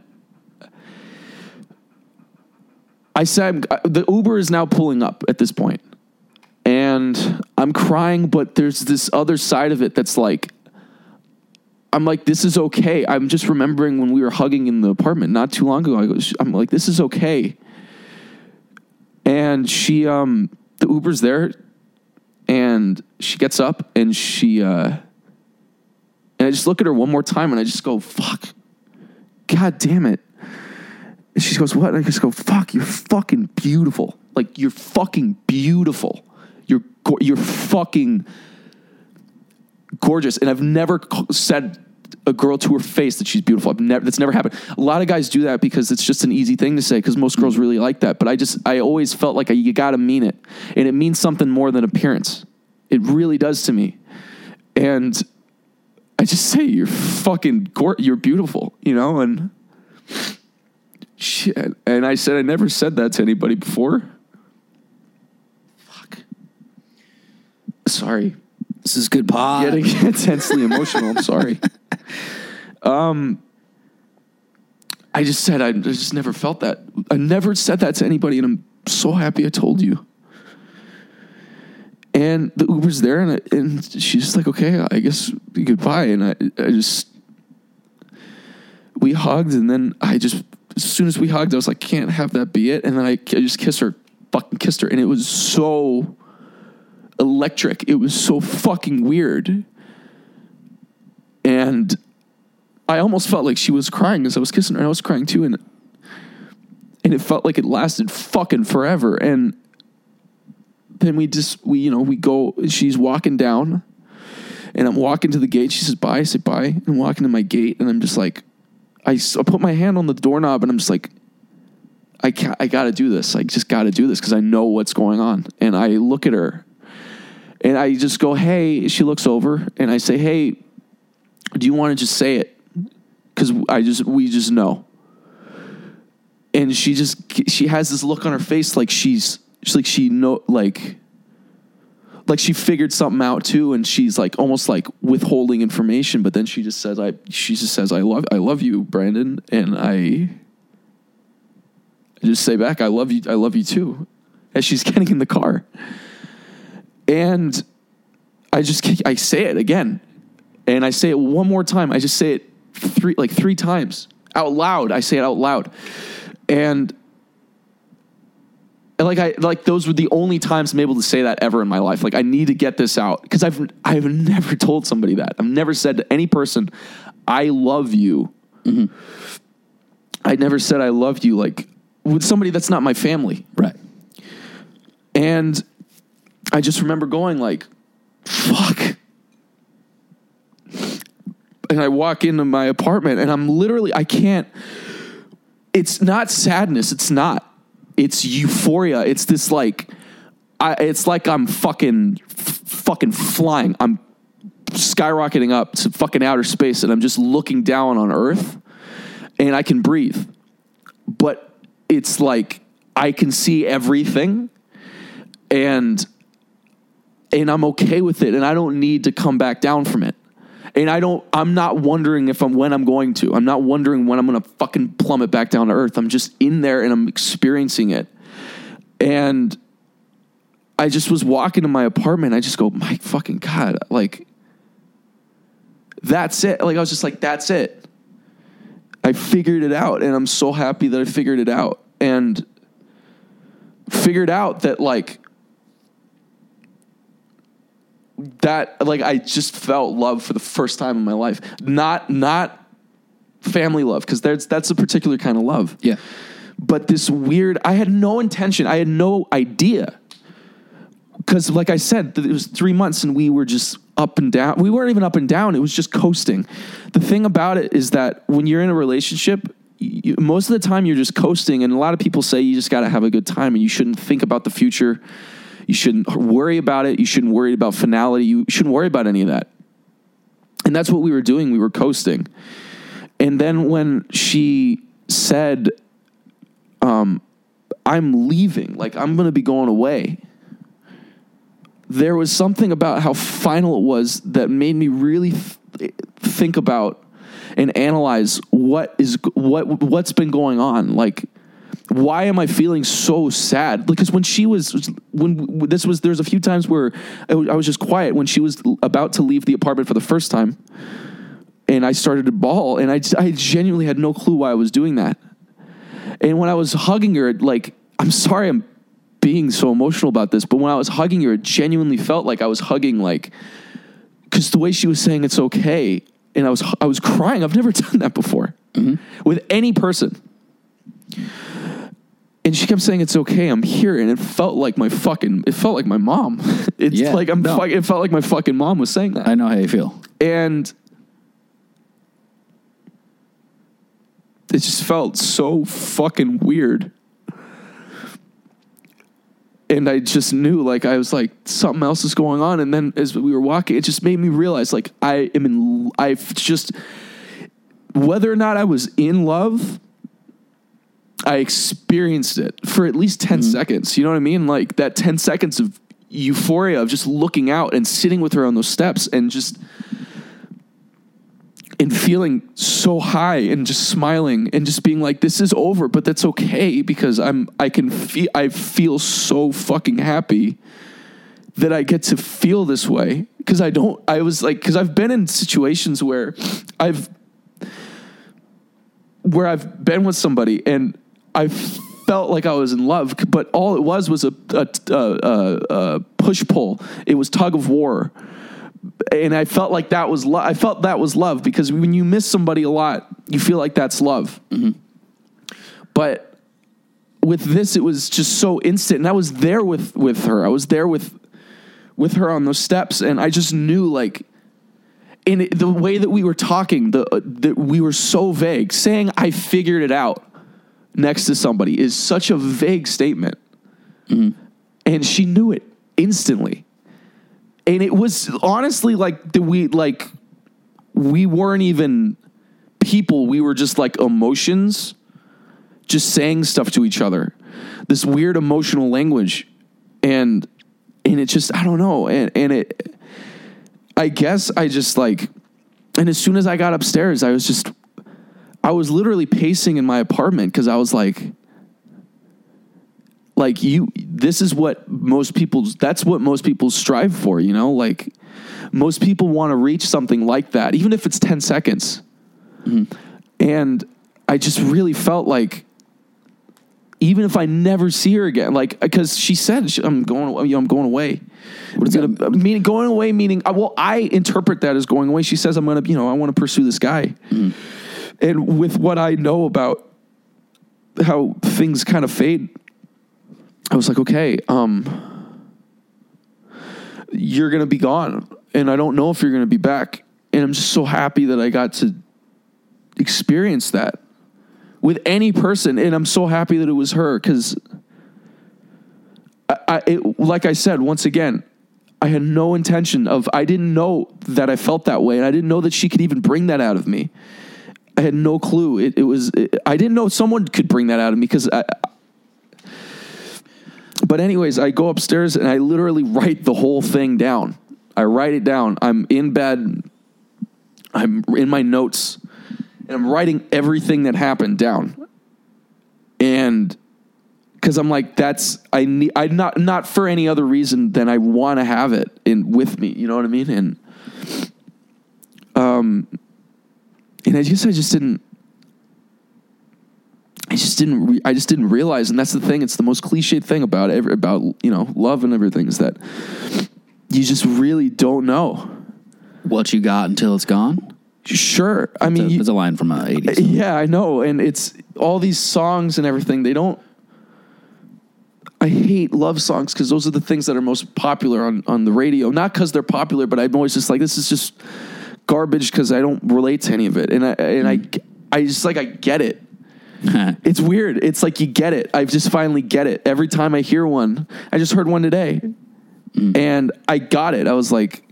I said, the Uber is now pulling up at this point, and I'm crying, but there's this other side of it that's like, I'm like, this is okay. I'm just remembering when we were hugging in the apartment not too long ago. I go, I'm like, this is okay. And she, um, the Uber's there, and she gets up and she, uh, and I just look at her one more time and I just go, fuck. God damn it. And she goes, what? And I just go, fuck, you're fucking beautiful. Like, you're fucking beautiful. You're go- you're fucking gorgeous. And I've never said a girl to her face that she's beautiful. I've never, that's never happened. A lot of guys do that because it's just an easy thing to say because most girls really like that. But I just, I always felt like I, you got to mean it. And it means something more than appearance. It really does to me. And I just say, you're fucking, go- you're beautiful, you know? And shit. And I said, I never said that to anybody before. Fuck. Sorry. This is good pod. Getting intensely emotional. I'm sorry. Um, I just said, I just never felt that. I never said that to anybody. And I'm so happy I told you. And the Uber's there, and, I, and she's just like, okay, I guess goodbye. And I, I just, we hugged, and then I just, as soon as we hugged, I was like, can't have that be it. And then I, I just kissed her, fucking kissed her. And it was so electric. It was so fucking weird. And I almost felt like she was crying as I was kissing her, and I was crying too. And, and it felt like it lasted fucking forever. And then we just, we, you know, we go, she's walking down and I'm walking to the gate. She says, bye. I say, bye. And I'm walking to my gate and I'm just like, I, I put my hand on the doorknob and I'm just like, I can't, I got to do this. I just got to do this because I know what's going on. And I look at her and I just go, hey, she looks over and I say, hey, do you want to just say it? Because I just, we just know. And she just, she has this look on her face like she's, She's like, she know, like, like she figured something out too. And she's like, almost like withholding information. But then she just says, I, she just says, I love, I love you, Brandon. And I, I just say back, I love you. I love you too. As she's getting in the car. And I just, I say it again. And I say it one more time. I just say it three, like three times out loud. I say it out loud. And like I like those were the only times I'm able to say that ever in my life. Like I need to get this out because I've I've never told somebody that. I've never said to any person, "I love you." Mm-hmm. I never said I love you like with somebody that's not my family, right? And I just remember going like, "Fuck." And I walk into my apartment and I'm literally I can't. It's not sadness. It's not. It's euphoria. It's this like, I, it's like I'm fucking, f- fucking flying. I'm skyrocketing up to fucking outer space and I'm just looking down on Earth and I can breathe. But it's like, I can see everything and, and I'm okay with it. And I don't need to come back down from it. And I don't, I'm not wondering if I'm, when I'm going to, I'm not wondering when I'm going to fucking plummet back down to earth. I'm just in there and I'm experiencing it. And I just was walking to my apartment. I just go, my fucking God, like, that's it. Like, I was just like, that's it. I figured it out. And I'm so happy that I figured it out and figured out that like, that like I just felt love for the first time in my life. Not not family love, because there's that's a particular kind of love. Yeah. But this weird, I had no intention. I had no idea. Because like I said, it was three months and we were just up and down. We weren't even up and down. It was just coasting. The thing about it is that when you're in a relationship, you, most of the time you're just coasting. And a lot of people say you just got to have a good time and you shouldn't think about the future. You shouldn't worry about it. You shouldn't worry about finality. You shouldn't worry about any of that. And that's what we were doing. We were coasting. And then when she said, um, I'm leaving, like I'm going to be going away, there was something about how final it was that made me really th- think about and analyze what is what what's been going on. Like, why am I feeling so sad? Because when she was, when this was, there's a few times where I was just quiet when she was about to leave the apartment for the first time. And I started to bawl and I, I genuinely had no clue why I was doing that. And when I was hugging her, like, I'm sorry I'm being so emotional about this, but when I was hugging her, it genuinely felt like I was hugging, like, because the way she was saying it's okay, and I was I was crying. I've never done that before mm-hmm. with any person. And she kept saying, "It's okay, I'm here." And it felt like my fucking, it felt like my mom. It's yeah, like, I'm, no. fu- it felt like my fucking mom was saying that. I know how you feel. And it just felt so fucking weird. And I just knew, like, I was like, something else is going on. And then as we were walking, it just made me realize, like, I am in, I've just, whether or not I was in love, I experienced it for at least ten mm-hmm. seconds. You know what I mean? Like that ten seconds of euphoria of just looking out and sitting with her on those steps and just, and feeling so high and just smiling and just being like, this is over, but that's okay because I'm, I can feel, I feel so fucking happy that I get to feel this way. Cause I don't, I was like, cause I've been in situations where I've, where I've been with somebody and I felt like I was in love, but all it was was a, a, a, a push pull. It was tug of war. And I felt like that was love. I felt that was love because when you miss somebody a lot, you feel like that's love. Mm-hmm. But with this, it was just so instant. And I was there with, with her. I was there with, with her on those steps. And I just knew, like, in the way that we were talking, the, the we were so vague. Saying I figured it out next to somebody is such a vague statement. Mm-hmm. And she knew it instantly. And it was honestly like the, we like we weren't even people. We were just like emotions, just saying stuff to each other. This weird emotional language, and and it just I don't know. And and it, I guess I just like, and as soon as I got upstairs, I was just, I was literally pacing in my apartment because I was like. Like you, this is what most people, that's what most people strive for, you know, like most people want to reach something like that, even if it's ten seconds. Mm-hmm. And I just really felt like, even if I never see her again, like, cause she said, I'm going, you know, I'm going away. What is gonna mean? Going away, meaning, well, I interpret that as going away. She says, I'm going to, you know, I want to pursue this guy. Mm-hmm. And with what I know about how things kind of fade, I was like, okay, um, you're going to be gone and I don't know if you're going to be back. And I'm just so happy that I got to experience that with any person. And I'm so happy that it was her. Cause I, I it, like I said, once again, I had no intention of, I didn't know that I felt that way. And I didn't know that she could even bring that out of me. I had no clue. It, it was, it, I didn't know someone could bring that out of me because I, But anyways, I go upstairs and I literally write the whole thing down. I write it down. I'm in bed. I'm in my notes. And I'm writing everything that happened down. And because I'm like, that's, I need, I not, not for any other reason than I want to have it in with me. You know what I mean? And, um, and I guess I just didn't, I just didn't. Re- I just didn't realize, and that's the thing. It's the most cliched thing about every, about you know love and everything is that you just really don't know what you got until it's gone. Sure, I that's mean, a, you, that's a line from the eighties. Yeah, I know, and it's all these songs and everything. They don't. I hate love songs because those are the things that are most popular on, on the radio. Not because they're popular, but I'm always just like, this is just garbage because I don't relate to any of it, and I and mm. I I just like I get it. It's weird. It's like you get it. I just finally get it. Every time I hear one, I just heard one today mm. and I got it. I was like,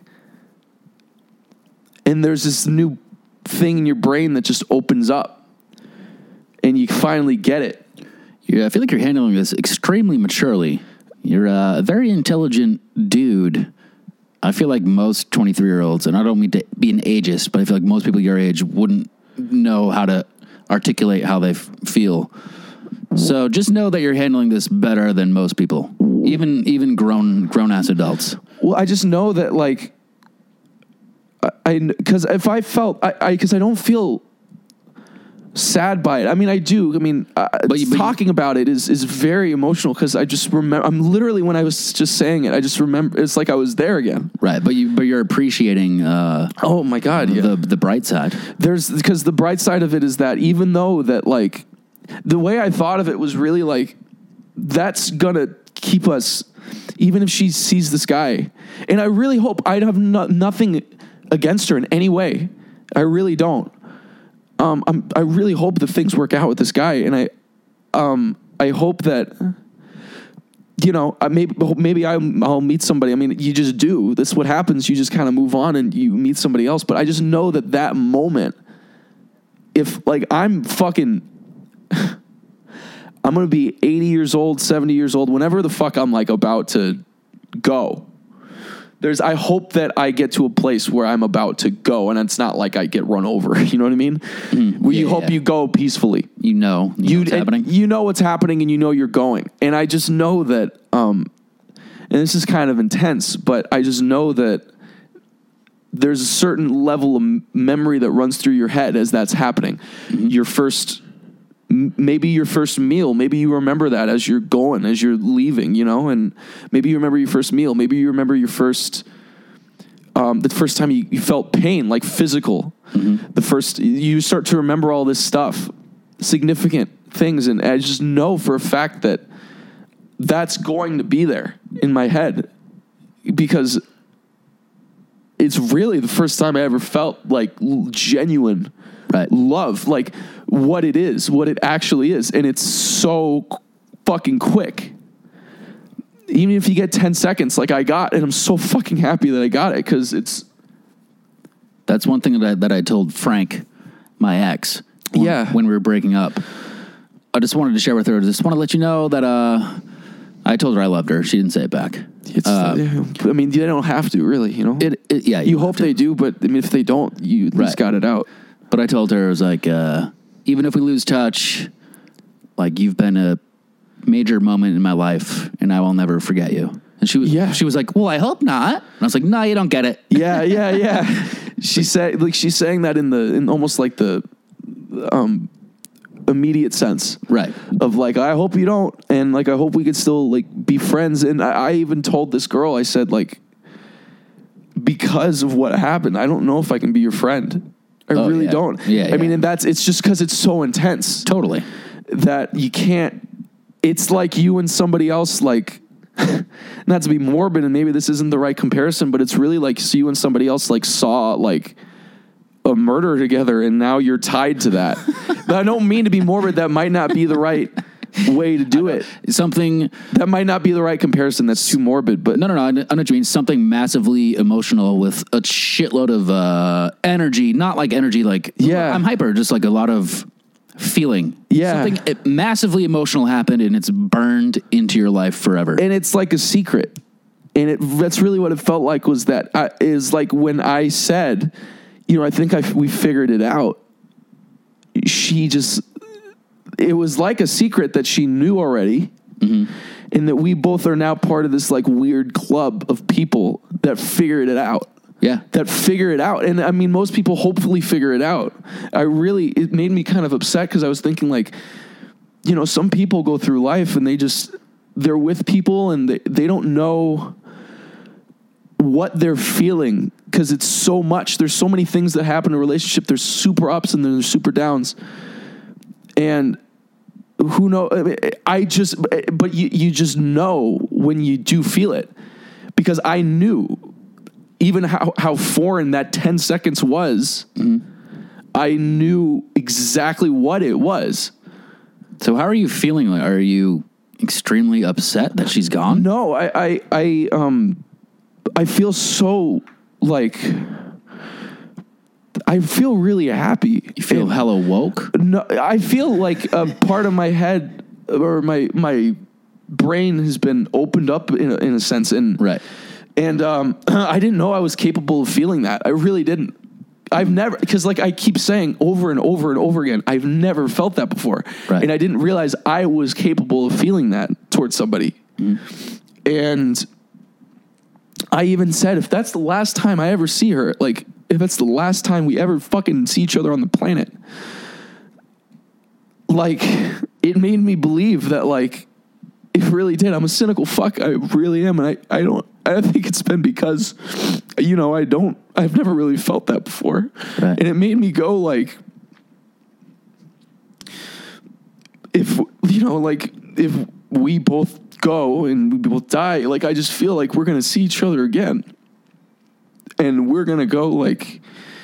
and there's this new thing in your brain that just opens up and you finally get it. Yeah, I feel like you're handling this extremely maturely. You're a very intelligent dude. I feel like most twenty-three year olds, and I don't mean to be an ageist, but I feel like most people your age wouldn't know how to articulate how they f- feel. So just know that you're handling this better than most people, even even grown grown ass adults. Well, I just know that like I because if I felt I because I, I don't feel sad by it. I mean, I do. I mean, uh, But you- but you- talking about it is is very emotional because I just remember. I'm literally when I was just saying it, I just remember. It's like I was there again. Right, but you but you're appreciating uh, Oh my god! Yeah. the the bright side. There's because the bright side of it is that even though that like the way I thought of it was really like that's gonna keep us even if she sees this guy, and I really hope I have no, nothing against her in any way. I really don't. Um, I'm, I really hope that things work out with this guy, and I, um, I hope that, you know, I maybe maybe I'm, I'll meet somebody. I mean, you just do. That's what happens. You just kind of move on and you meet somebody else. But I just know that that moment, if like I'm fucking, I'm gonna be eighty years old, seventy years old, whenever the fuck I'm like about to go. There's, I hope that I get to a place where I'm about to go, and it's not like I get run over. You know what I mean? Mm, where yeah, you hope yeah. you go peacefully. You know, you know what's and happening. You know what's happening, and you know you're going. And I just know that, um, and this is kind of intense, but I just know that there's a certain level of m- memory that runs through your head as that's happening. Mm-hmm. Your first, m- maybe your first meal, maybe you remember that as you're going, as you're leaving, you know, and maybe you remember your first meal. Maybe you remember your first, um, the first time you, you felt pain, like physical. Mm-hmm. The first, you start to remember all this stuff, significant things. And I just know for a fact that that's going to be there in my head because it's really the first time I ever felt like genuine Right. love, like what it is, what it actually is. And it's so fucking quick. Even if you get ten seconds like I got, and I'm so fucking happy that I got it because it's. That's one thing that I, that I told Frank, my ex, when, Yeah. when we were breaking up. I just wanted to share with her. I just want to let you know that uh, I told her I loved her. She didn't say it back. It's, Uh, I mean, they don't have to really, you know. It, it yeah. you don't hope have to. they do, but I mean, if they don't, you at least Right. got it out. But I told her, I was like, uh, even if we lose touch, like you've been a major moment in my life, and I will never forget you. And she was, Yeah. she was like, well, I hope not. And I was like, no, you don't get it. Yeah, yeah, yeah. She said, like, she's saying that in the, in almost like the, um, immediate sense, Right. of like, I hope you don't, and like, I hope we could still like be friends. And I, I even told this girl, I said, like, because of what happened, I don't know if I can be your friend. I Oh, really yeah. don't. Yeah, I yeah. mean, and that's, it's just because it's so intense Totally. that you can't, it's like you and somebody else, like, not to be morbid, and maybe this isn't the right comparison, but it's really like so you and somebody else like saw like a murder together, and now you're tied to that. I don't mean to be morbid. That might not be the right way to do it. Something, That might not be the right comparison. That's too morbid. But no, no, no. I know what you mean. Something massively emotional with a shitload of uh, energy. Not like energy, like, Yeah. I'm hyper, just like a lot of feeling. Yeah. Something it, massively emotional happened, and it's burned into your life forever. and it's like a secret, and it that's really what it felt like. Was that I, is like when I said, you know, I think I we figured it out. She just. It was like a secret that she knew already, mm-hmm. and that we both are now part of this like weird club of people that figured it out. Yeah. That figure it out. And I mean, most people hopefully figure it out. I really, it made me kind of upset because I was thinking like, you know, some people go through life and they just, they're with people and they, they don't know what they're feeling because it's so much. There's so many things that happen in a relationship. There's super ups and there's super downs. And who knows? I, mean, I just, but you, you just know when you do feel it, because I knew even how, how foreign that ten seconds was. Mm-hmm. I knew exactly what it was. So how are you feeling? Like, are you extremely upset that she's gone? No, I, I, I, um, I feel so like, I feel really happy. You feel And- hella woke? No, I feel like a part of my head or my my brain has been opened up in a, in a sense, and Right. and um, I didn't know I was capable of feeling that. I really didn't. I've never, because like I keep saying over and over and over again, I've never felt that before, Right. and I didn't realize I was capable of feeling that towards somebody, mm. and I even said, if that's the last time I ever see her, like if that's the last time we ever fucking see each other on the planet, like, it made me believe that, like, it really did. I'm a cynical fuck. I really am. And I, I don't, I think it's been because, you know, I don't, I've never really felt that before. Right. And it made me go, like, if, you know, like, if we both go and we both die, like, I just feel like we're going to see each other again. And we're going to go, like,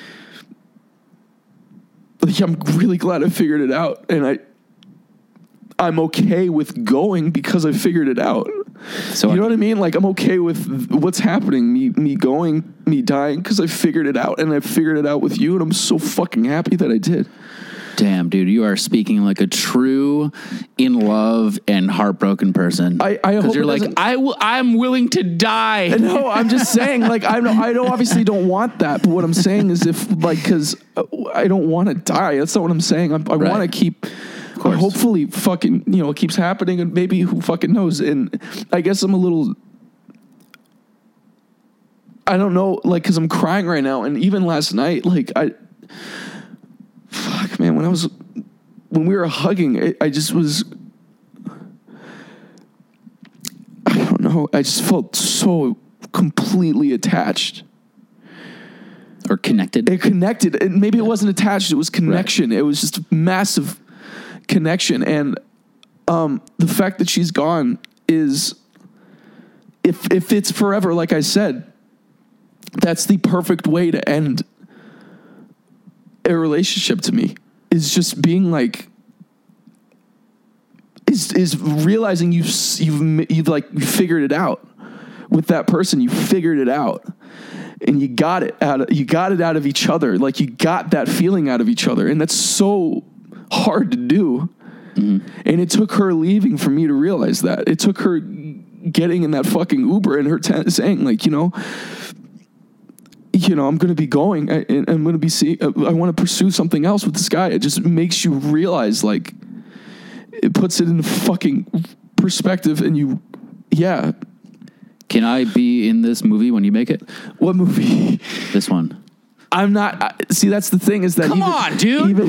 like, I'm really glad I figured it out. And I, I'm okay with going because I figured it out. So you know what I mean? Like, I'm okay with what's happening, me me going, me dying, because I figured it out, and I figured it out with you, and I'm so fucking happy that I did. Damn, dude, you are speaking like a true in love and heartbroken person. I, I hope you're like, I w- I'm willing to die. No, I'm just saying, like, I know, I don't obviously don't want that, but what I'm saying is if, like, because I don't want to die. That's not what I'm saying. I'm, I right. want to keep. Hopefully, fucking, you know, it keeps happening, and maybe who fucking knows. And I guess I'm a little. I don't know, like, because I'm crying right now, and even last night, like, I. Fuck, man, when I was, when we were hugging, it, I just was. I don't know. I just felt so completely attached. Or connected. It connected, and maybe it wasn't attached. It was connection. Right. It was just massive. Connection. And um, the fact that she's gone is, if if it's forever, like I said, that's the perfect way to end a relationship to me, is just being like, is is realizing you've you've you've like you figured it out with that person. You figured it out, and you got it out of, you got it out of each other. Like, you got that feeling out of each other, and that's so hard to do. Mm-hmm. And it took her leaving for me to realize that. It took her getting in that fucking Uber and her t- saying, like, you know, you know, I'm going to be going, I, and I'm going to be see. I want to pursue something else with this guy. It just makes you realize, like, it puts it in fucking perspective, and you, yeah. Can I be in this movie when you make it? What movie? This one. I'm not. I, see, that's the thing, is that come even, on, dude. Even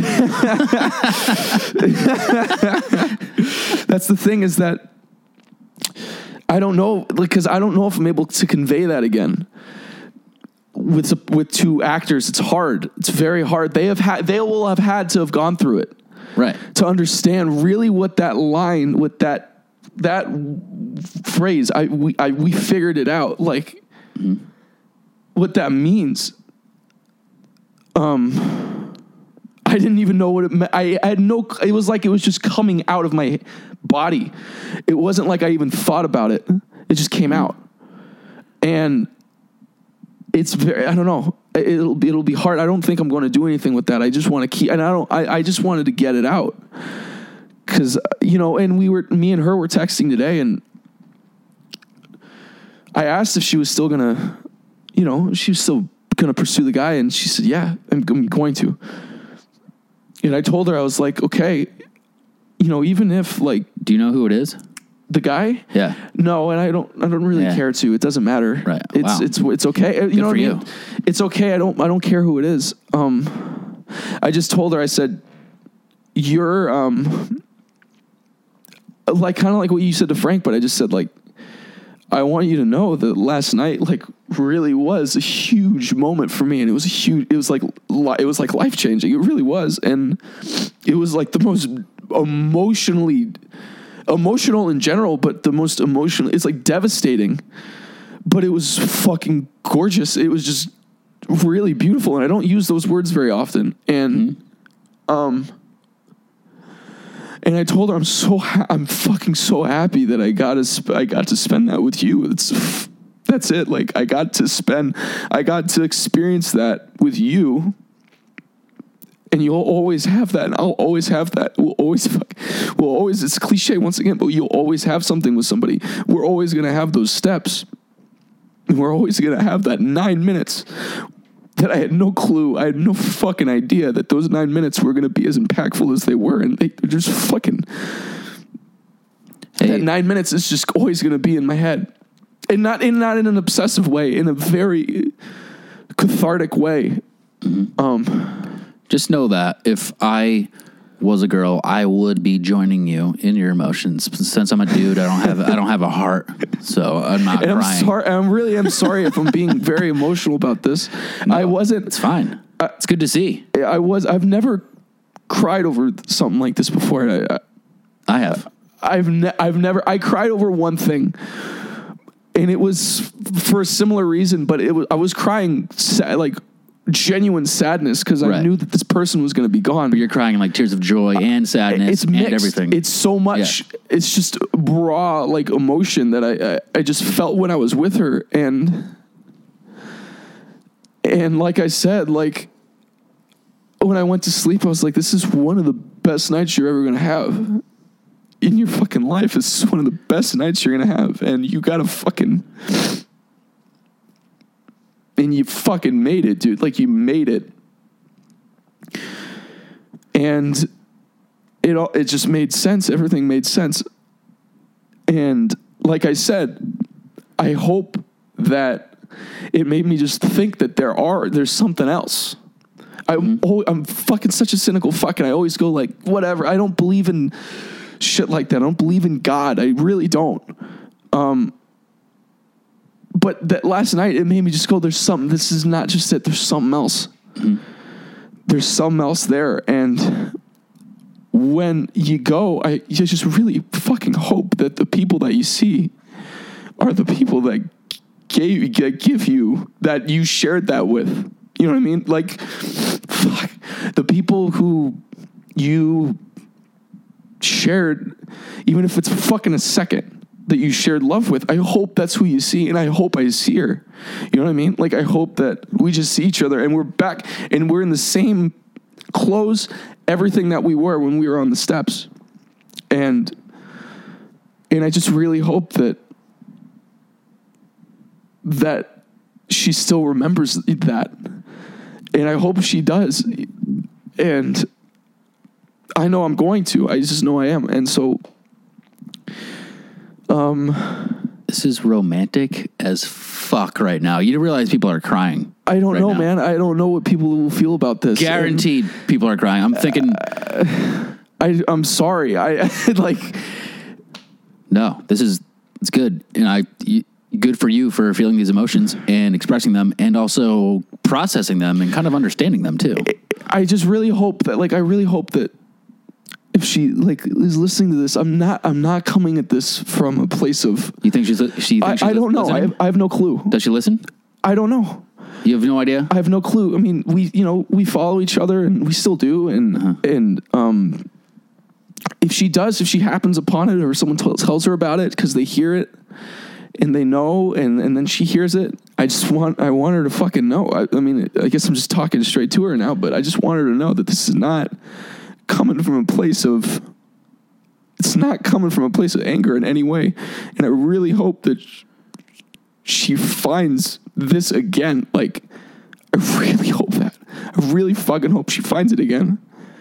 that's the thing, is that I don't know, because I don't know if I'm able to convey that again with with two actors. It's hard. It's very hard. They have had. They will have had to have gone through it, right, to understand really what that line, with that that phrase. I we I we figured it out. Like, mm-hmm. what that means. Um, I didn't even know what it meant. I, I had no, it was like it was just coming out of my body. It wasn't like I even thought about it. It just came out. And it's very, I don't know. It'll be, it'll be hard. I don't think I'm going to do anything with that. I just want to keep, and I don't, I, I just wanted to get it out. Cause, you know, and we were, me and her were texting today, and I asked if she was still going to, you know, she was still going to pursue the guy, and she said, yeah, I'm, I'm going to. And I told her, I was like, okay, you know, even if, like, do you know who it is? The guy? Yeah. No, and I don't I don't really yeah. care to. It doesn't matter. Right. It's wow. it's it's okay. You Good know for what you. I mean? It's okay. I don't I don't care who it is. Um I just told her, I said, you're um like kind of like what you said to Frank, but I just said, like, I want you to know that last night, like, really was a huge moment for me. And it was a huge, it was like, it was like life changing. It really was. And it was like the most emotionally, emotional in general, but the most emotional, it's like devastating, but it was fucking gorgeous. It was just really beautiful. And I don't use those words very often. And, mm-hmm. um, And I told her, I'm so ha- I'm fucking so happy that I got to sp- I got to spend that with you. It's that's it. Like, I got to spend, I got to experience that with you, and you'll always have that, and I'll always have that. We'll always, fuck, we'll always. It's cliche once again, but you'll always have something with somebody. We're always gonna have those steps, and we're always gonna have that nine minutes. That I had no clue, I had no fucking idea that those nine minutes were going to be as impactful as they were. And they, they're just fucking, hey. That nine minutes is just always going to be in my head. And not in, not in an obsessive way, in a very cathartic way. Mm-hmm. Um, just know that if I was a girl, I would be joining you in your emotions. Since I'm a dude, I don't have I don't have a heart, so I'm not and crying. I'm sorry. I'm really am sorry if I'm being very emotional about this. No, I wasn't. It's fine. I, it's good to see. I was. I've never cried over something like this before. I, I, I have. I've ne- I've never. I cried over one thing, and it was for a similar reason. But it was I was crying sa- like. genuine sadness because I right. knew that this person was going to be gone. But you're crying in like tears of joy and sadness it's mixed. and everything. It's so much. Yeah. It's just raw like emotion that I, I I just felt when I was with her, and and like I said, like when I went to sleep, I was like, this is one of the best nights you're ever going to have in your fucking life. This is one of the best nights you're going to have, and you got to fucking. And you fucking made it, dude. Like, you made it. And it all, it just made sense. Everything made sense. And like I said, I hope that it made me just think that there are, there's something else. I'm, oh, I'm fucking such a cynical fuck, and I always go like, whatever. I don't believe in shit like that. I don't believe in God. I really don't. Um, But that last night, it made me just go, there's something. This is not just it. There's something else. Mm-hmm. There's something else there. And when you go, I you just really fucking hope that the people that you see are the people that gave that give you, that you shared that with. You know what I mean? Like, fuck. The people who you shared, even if it's fucking a second, that you shared love with, I hope that's who you see, and I hope I see her. You know what I mean? Like, I hope that we just see each other, and we're back, and we're in the same clothes, everything that we were when we were on the steps. And and I just really hope that that she still remembers that. And I hope she does. And I know I'm going to. I just know I am. And so Um, this is romantic as fuck right now. You realize people are crying. I don't right know, now. man. I don't know what people will feel about this. Guaranteed and, people are crying. I'm thinking. Uh, I, I'm sorry. I like. No, this is, it's good. And I, you, good for you for feeling these emotions and expressing them and also processing them and kind of understanding them too. I just really hope that, like, I really hope that, if she like is listening to this, I'm not. I'm not coming at this from a place of. You think she's? She. I, she's I don't know. I have, I have no clue. Does she listen? I don't know. You have no idea. I have no clue. I mean, we you know we follow each other, and we still do, and uh-huh. and um, if she does, if she happens upon it, or someone t- tells her about it because they hear it and they know, and, and then she hears it, I just want I want her to fucking know. I, I mean, I guess I'm just talking straight to her now, but I just want her to know that this is not coming from a place of, it's not coming from a place of anger in any way. And I really hope that she finds this again. Like, I really hope that. I really fucking hope she finds it again.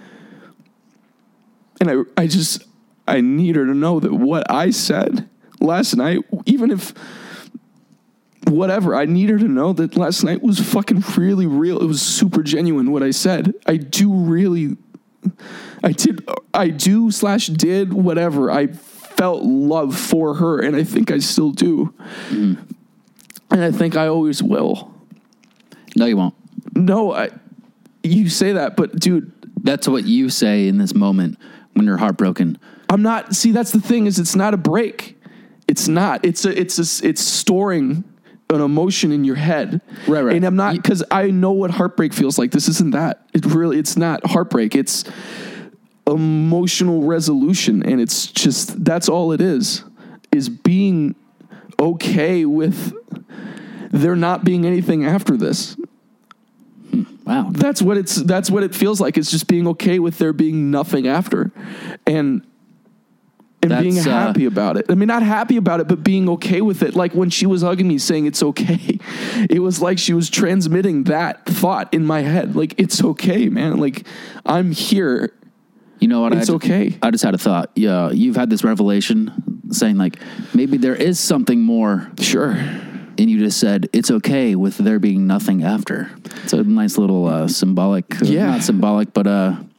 And I, I just, I need her to know that what I said last night, even if, whatever, I need her to know that last night was fucking really real. It was super genuine what I said. I do really... I did, I do slash did whatever. I felt love for her, and I think I still do. Mm. And I think I always will. No, you won't. No, I, you say that, but dude. That's what you say in this moment when you're heartbroken. I'm not, see, that's the thing is it's not a break. It's not. It's a, it's a, it's storing an emotion in your head. Right, right. And I'm not, because I know what heartbreak feels like. This isn't that. It really, it's not heartbreak. It's emotional resolution. And it's just, that's all it is, is being okay with there not being anything after this. Wow. That's what it's, that's what it feels like. It's just being okay with there being nothing after. And And That's, being happy uh, about it. I mean, not happy about it, but being okay with it. Like when she was hugging me saying it's okay, it was like she was transmitting that thought in my head. Like, it's okay, man. Like, I'm here. You know what? It's I okay. I just had a thought. Yeah, you've had this revelation saying like, maybe there is something more. Sure. And you just said, it's okay with there being nothing after. It's a nice little uh, symbolic, uh, yeah. not symbolic, but uh,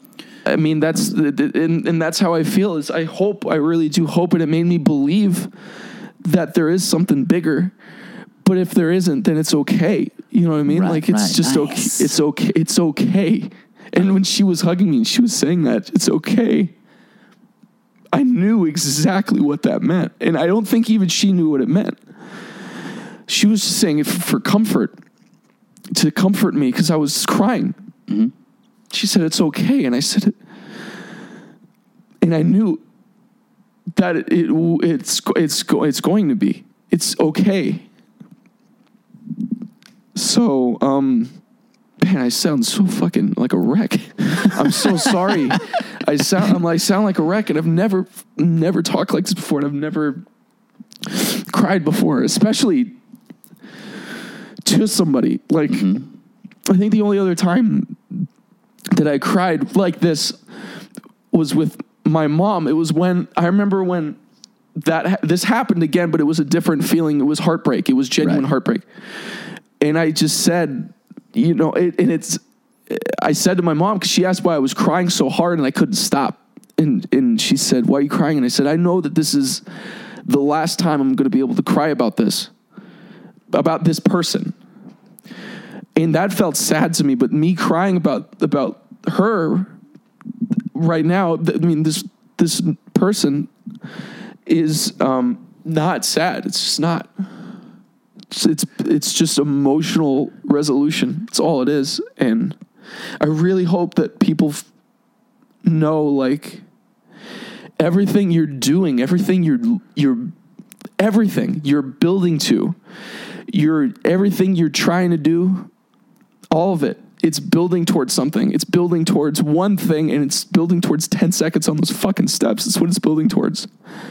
I mean, that's and, and that's how I feel. Is I hope, I really do hope, and it made me believe that there is something bigger. But if there isn't, then it's okay. You know what I mean? Right, like it's right, just nice. okay. It's okay. It's okay. And when she was hugging me and she was saying that, it's okay, I knew exactly what that meant. And I don't think even she knew what it meant. She was just saying it for comfort, to comfort me because I was crying. Mm-hmm. She said, it's okay. And I said it. And I knew that it, it it's, it's, it's going to be. It's okay. So, um, man, I sound so fucking like a wreck. I'm so sorry. I sound, I'm like, I sound like a wreck, and I've never, never talked like this before, and I've never cried before, especially to somebody. Like, mm-hmm. I think the only other time that I cried like this was with my mom. It was when, I remember when that, this happened again, but it was a different feeling. It was heartbreak. It was genuine right. heartbreak. And I just said, you know, it, and it's, I said to my mom, because she asked why I was crying so hard and I couldn't stop. And and she said, why are you crying? And I said, I know that this is the last time I'm going to be able to cry about this, about this person. And that felt sad to me, but me crying about, about her right now, I mean, this, this person is um, not sad. It's just not. It's, it's it's just emotional resolution. It's all it is. And I really hope that people f- know, like, everything you're doing, everything you're you're everything you're building to, you're everything you're trying to do, all of it, it's building towards something. It's building towards one thing, and it's building towards ten seconds on those fucking steps. That's what it's building towards.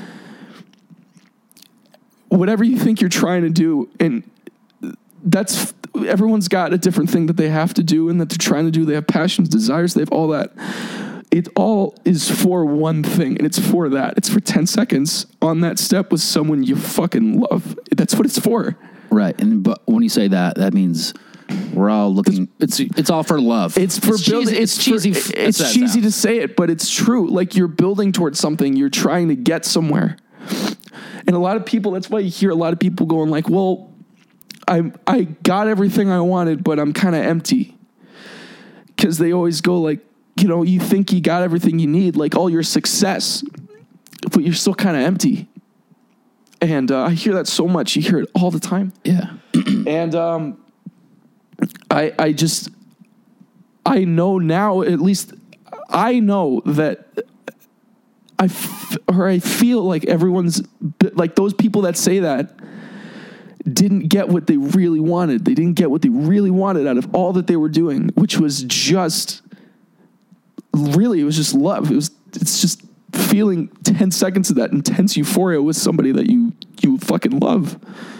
Whatever you think you're trying to do, and that's, everyone's got a different thing that they have to do and that they're trying to do. They have passions, desires, they have all that. It all is for one thing, and it's for that. It's for ten seconds on that step with someone you fucking love. That's what it's for. Right. And but when you say that, that means we're all looking, it's it's all for love. It's for it's building. Cheesy, it's, it's cheesy. For, it's cheesy to say it, but it's true. Like, you're building towards something. You're trying to get somewhere. And a lot of people, that's why you hear a lot of people going like, well, I I got everything I wanted, but I'm kind of empty. Because they always go like, you know, you think you got everything you need, like all your success, but you're still kind of empty. And uh, I hear that so much. You hear it all the time. Yeah. And um, I I just, I know now, at least I know that I f- or I feel like everyone's, like, those people that say that didn't get what they really wanted. They didn't get what they really wanted out of all that they were doing, which was just, really, it was just love. It was, it's just feeling ten seconds of that intense euphoria with somebody that you, you fucking love.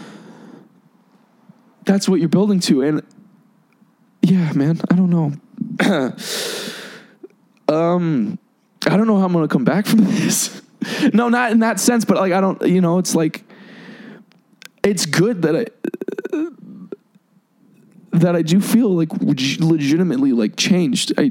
That's what you're building to. And yeah, man, I don't know. um, I don't know how I'm going to come back from this. No, not in that sense, but like, I don't, you know, it's like, it's good that I, uh, that I do feel like legitimately like changed. I,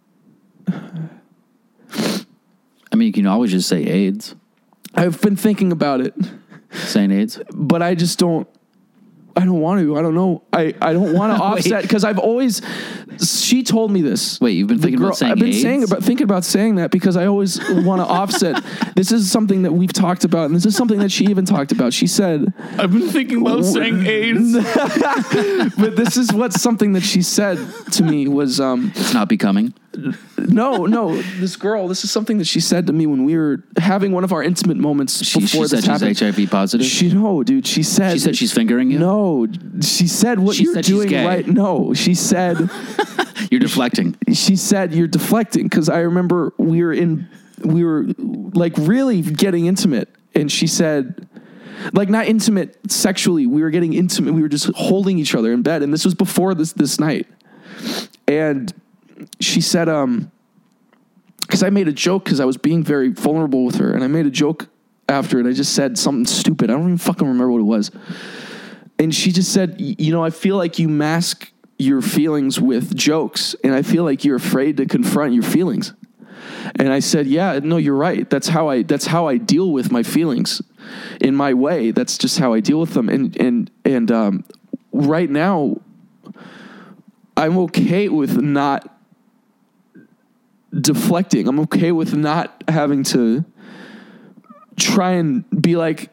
I mean, you can always just say AIDS. I've been thinking about it. Saying AIDS? But I just don't, I don't want to. I don't know. I, I don't want to offset, because I've always, she told me this. Wait, you've been thinking girl, about saying I've been AIDS? saying about thinking about saying that because I always want to offset. This is something that we've talked about, and this is something that she even talked about. She said, I've been thinking about saying AIDS. But this is what's something that she said to me was, um, it's not becoming. No, no. This girl, this is something that she said to me when we were having one of our intimate moments She, before she said this she's happened. H I V positive. She no, dude. She said She said she's fingering you? No, she said what She you're said she's doing gay. right. No, she said You're deflecting. she said you're deflecting, because I remember we were in, we were like really getting intimate, and she said, like, not intimate sexually. We were getting intimate. We were just holding each other in bed, and this was before this this night. And she said, um. Because I made a joke, because I was being very vulnerable with her, and I made a joke after it. I just said something stupid. I don't even fucking remember what it was. And she just said, you know, I feel like you mask your feelings with jokes, and I feel like you're afraid to confront your feelings. And I said, yeah, no, you're right. That's how I, that's how I deal with my feelings in my way. That's just how I deal with them. And, and, and, um, right now I'm okay with not deflecting. I'm okay with not having to try and be like,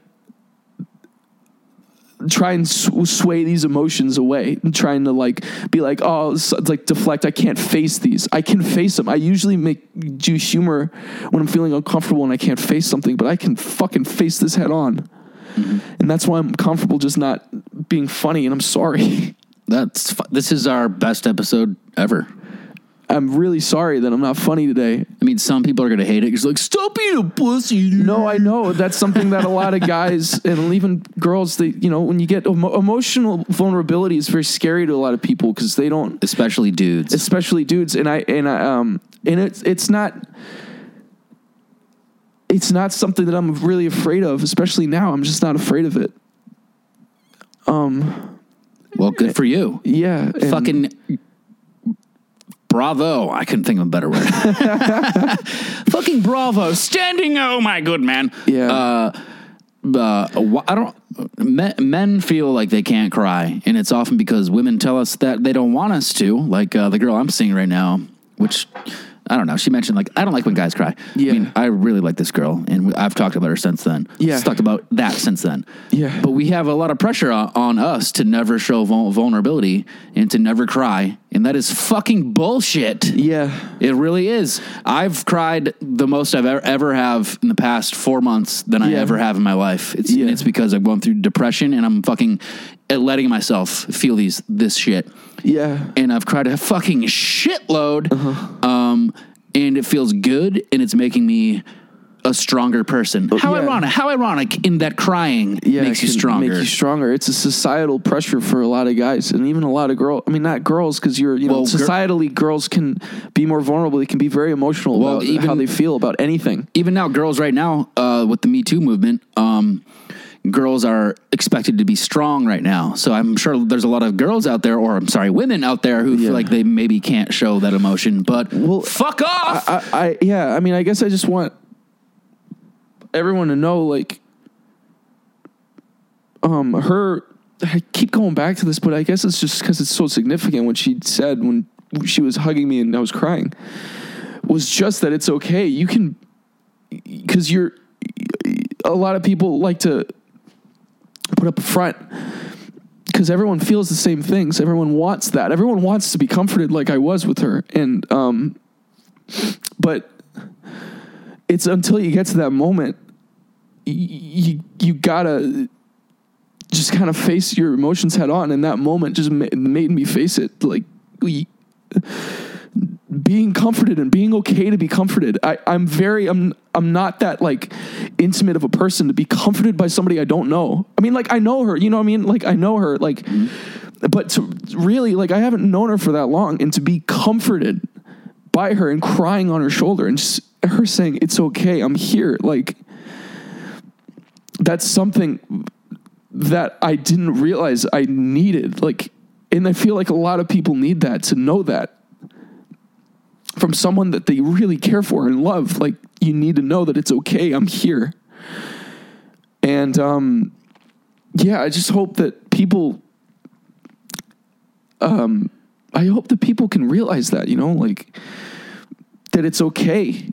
try and sw- sway these emotions away and trying to like be like, oh, it's like deflect. I can't face these. I can face them. I usually make do humor when I'm feeling uncomfortable and I can't face something, but I can fucking face this head on. Mm-hmm. And that's why I'm comfortable just not being funny. And I'm sorry. That's fu- this is our best episode ever. I'm really sorry that I'm not funny today. I mean, some people are going to hate it. It's like, stop being a pussy. Dude. No, I know. That's something that a lot of guys and even girls, they, you know, when you get emo- emotional vulnerability is very scary to a lot of people because they don't. Especially dudes. Especially dudes. And I, and I, um, and it's, it's not, it's not something that I'm really afraid of, especially now. I'm just not afraid of it. Um, well, good for you. Yeah. Fucking bravo. I couldn't think of a better word. Fucking bravo. Standing. Oh my good man. Yeah. Uh, uh, I don't, men, men feel like they can't cry. And it's often because women tell us that they don't want us to, like, uh, the girl I'm seeing right now, which I don't know. She mentioned like, I don't like when guys cry. Yeah. I mean, I really like this girl and I've talked about her since then. Yeah. She's talked about that since then. Yeah. But we have a lot of pressure on, on us to never show vul- vulnerability and to never cry. And that is fucking bullshit. Yeah. It really is. I've cried the most I've ever, ever have in the past four months than I Yeah. ever have in my life. It's, Yeah. and it's because I'm going through depression and I'm fucking letting myself feel these, this shit. Yeah. And I've cried a fucking shitload. Uh-huh. Um, and it feels good and it's making me a stronger person. How Yeah. ironic, how ironic in that crying Yeah, makes it you can stronger. Make you stronger. It's a societal pressure for a lot of guys and even a lot of girls. I mean, not girls because you're, you know, Well, gir- societally girls can be more vulnerable. They can be very emotional Well, about even- how they feel about anything. Even now, girls right now, uh, with the Me Too movement, um, girls are expected to be strong right now. So I'm sure there's a lot of girls out there, or I'm sorry, women out there who Yeah. feel like they maybe can't show that emotion, but Well, fuck off. I, I, yeah, I mean, I guess I just want everyone to know, like, um, her, I keep going back to this, but I guess it's just because it's so significant. What she said when she was hugging me and I was crying was just that it's okay. You can, because you're, a lot of people like to put up a front because everyone feels the same things. Everyone wants that. Everyone wants to be comforted like I was with her. And, um, but it's until you get to that moment, you, you, you gotta just kind of face your emotions head on. And that moment just ma- made me face it. Like we, being comforted and being okay to be comforted. I, I'm very, I'm, I'm not that like intimate of a person to be comforted by somebody I don't know. I mean, like I know her, you know what I mean? Like I know her, like, mm-hmm. but to really, like I haven't known her for that long, and to be comforted by her and crying on her shoulder and just her saying, it's okay, I'm here. Like that's something that I didn't realize I needed. Like, and I feel like a lot of people need that, to know that from someone that they really care for and love. Like, you need to know that it's okay, I'm here. And, um, yeah, I just hope that people, um, I hope that people can realize that, you know, like, that it's okay.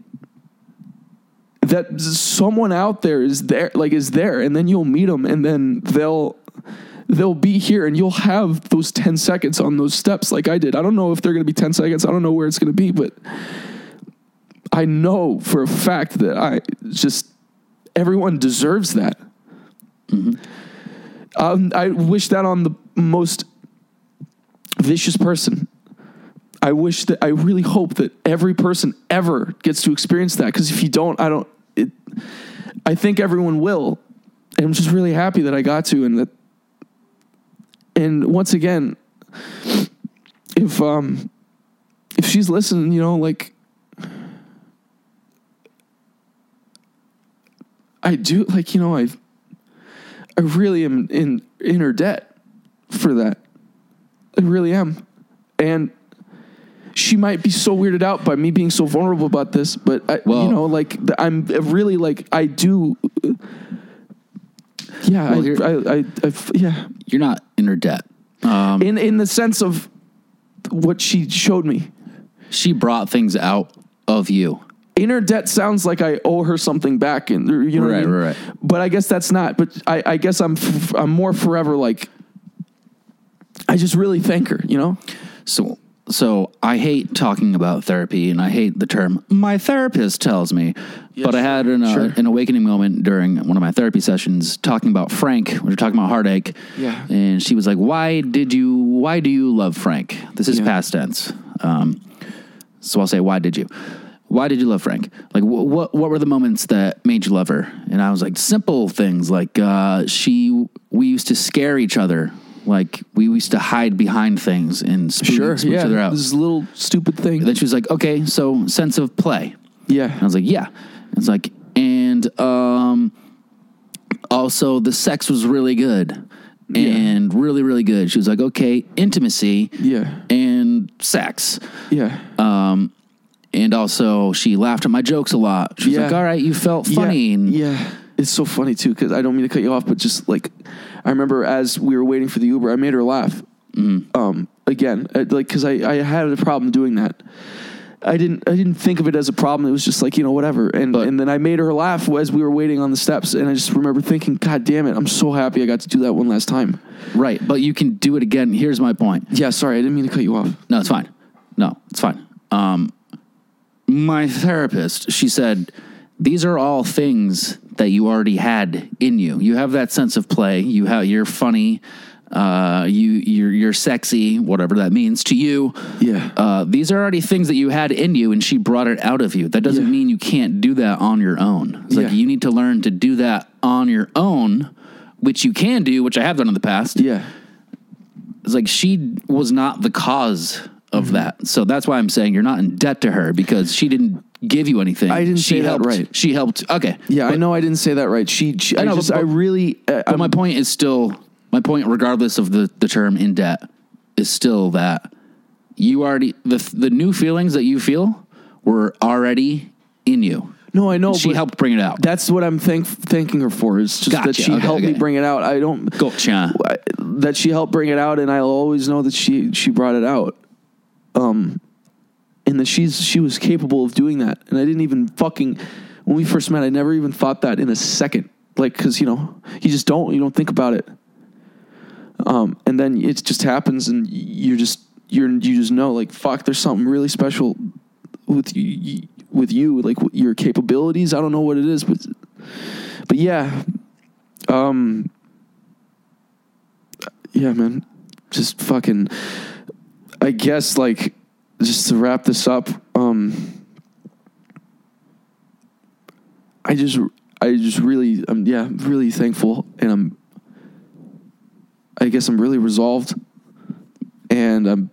That someone out there is there, like, is there, and then you'll meet them, and then they'll, they'll be here, and you'll have those ten seconds on those steps like I did. I don't know if they're going to be ten seconds. I don't know where it's going to be, but I know for a fact that I just, everyone deserves that. Mm-hmm. Um, I wish that on the most vicious person. I wish that, I really hope that every person ever gets to experience that. Because if you don't, I don't, it, I think everyone will. And I'm just really happy that I got to, and that, and once again, if, um, if she's listening, you know, like, I do, like, you know, I, I really am in, in her debt for that. I really am. And she might be so weirded out by me being so vulnerable about this, but I, Well- you know, like the, I'm really like I do. Yeah, Well, I, here- I, I, I, yeah. You're not in her debt. Um, In in the sense of what she showed me. she brought things out of you. Inner debt sounds like I owe her something back, and you know what I Right, mean? right, right. But I guess that's not. But I, I guess I'm f- I'm more forever like. I just really thank her, you know. So, so I hate talking about therapy, and I hate the term "my therapist tells me." Yeah, but I sure, had an, uh, sure. an awakening moment during one of my therapy sessions, talking about Frank. We were talking about heartache, Yeah. and she was like, "Why did you? Why do you love Frank?" This is Yeah. past tense. Um, so I'll say, "Why did you? Why did you love Frank? Like, wh- what what were the moments that made you love her?" And I was like, "Simple things, like uh, she. We used to scare each other." Like, we used to hide behind things and spook, Sure, spook yeah. each other out. This is a little stupid thing. Then she was like, okay, so sense of play. Yeah. And I was like, yeah. It's like, and um, also the sex was really good. And really, really good. She was like, okay, intimacy. Yeah. And sex. Yeah. Um, and also she laughed at my jokes a lot. She was Yeah. like, all right, you felt funny. Yeah, And yeah. It's so funny too, because I don't mean to cut you off, but just like I remember as we were waiting for the Uber, I made her laugh. Mm-hmm. Um, again, I, like because I, I had a problem doing that. I didn't I didn't think of it as a problem. It was just like, you know, whatever. And But- and then I made her laugh as we were waiting on the steps, and I just remember thinking, God damn it, I'm so happy I got to do that one last time. right, but you can do it again. Here's my point. Yeah, sorry, I didn't mean to cut you off. No, it's fine. No, it's fine. Um, my therapist, she said, these are all things that you already had in you. You have that sense of play. You have, you're funny. Uh, you, you're, you're sexy, whatever that means to you. Yeah. Uh, these are already things that you had in you, and she brought it out of you. That doesn't Yeah. mean you can't do that on your own. It's like Yeah. you need to learn to do that on your own, which you can do, which I have done in the past. Yeah. It's like she was not the cause of Mm-hmm. that. So that's why I'm saying you're not in debt to her, because she didn't give you anything. I didn't she say that helped, right. She helped. Okay. Yeah, I But- know I didn't say that right. She, she I, I know, just but- I really uh, But my point is still, my point, regardless of the, the term in debt, is still that you already, the the new feelings that you feel were already in you. No, I know. She but helped bring it out. That's what I'm thank, thanking her for. Is just that Gotcha. she Okay, helped okay. me bring it out. I don't Gotcha. I- that she helped bring it out, and I'll always know that she she brought it out. Um, and that she's she was capable of doing that. And I didn't even fucking when we first met, I never even thought that in a second. Like, because you know, you just don't you don't think about it. Um, and then it just happens, and you're just you're you just know, like, fuck, there's something really special with you, with you, like your capabilities. I don't know what it is, but but yeah, um, yeah, man, just fucking. I guess, like, just to wrap this up, um, I just I just really I'm yeah really thankful, and I'm. I guess I'm really resolved, and I'm.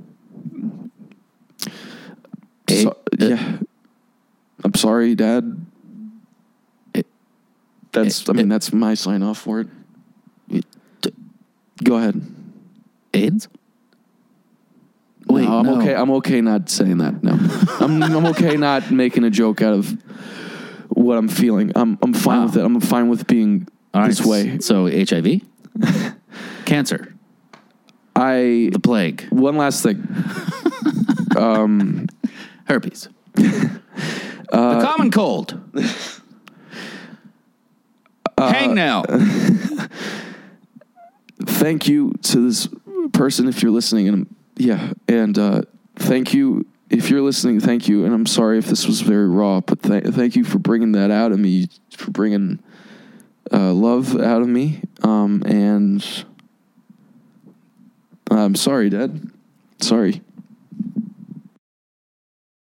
Hey, So, yeah, I'm sorry, Dad. It- That's. I mean, that's my sign off for it. It- Go ahead. AIDS? Wait, No, I'm no. okay. I'm okay not saying that. No, I'm. I'm okay not making a joke out of what I'm feeling. I'm. I'm fine Wow. with it. I'm fine with being All right, this way. So H I V? Cancer? I. The plague? One last thing. um. Herpes? Uh, the common cold? Hang now. Thank you to this person if you're listening, and yeah, and uh, thank you if you're listening. Thank you, and I'm sorry if this was very raw, but th- thank you for bringing that out of me, for bringing uh, love out of me, um, and I'm sorry, Dad. Sorry.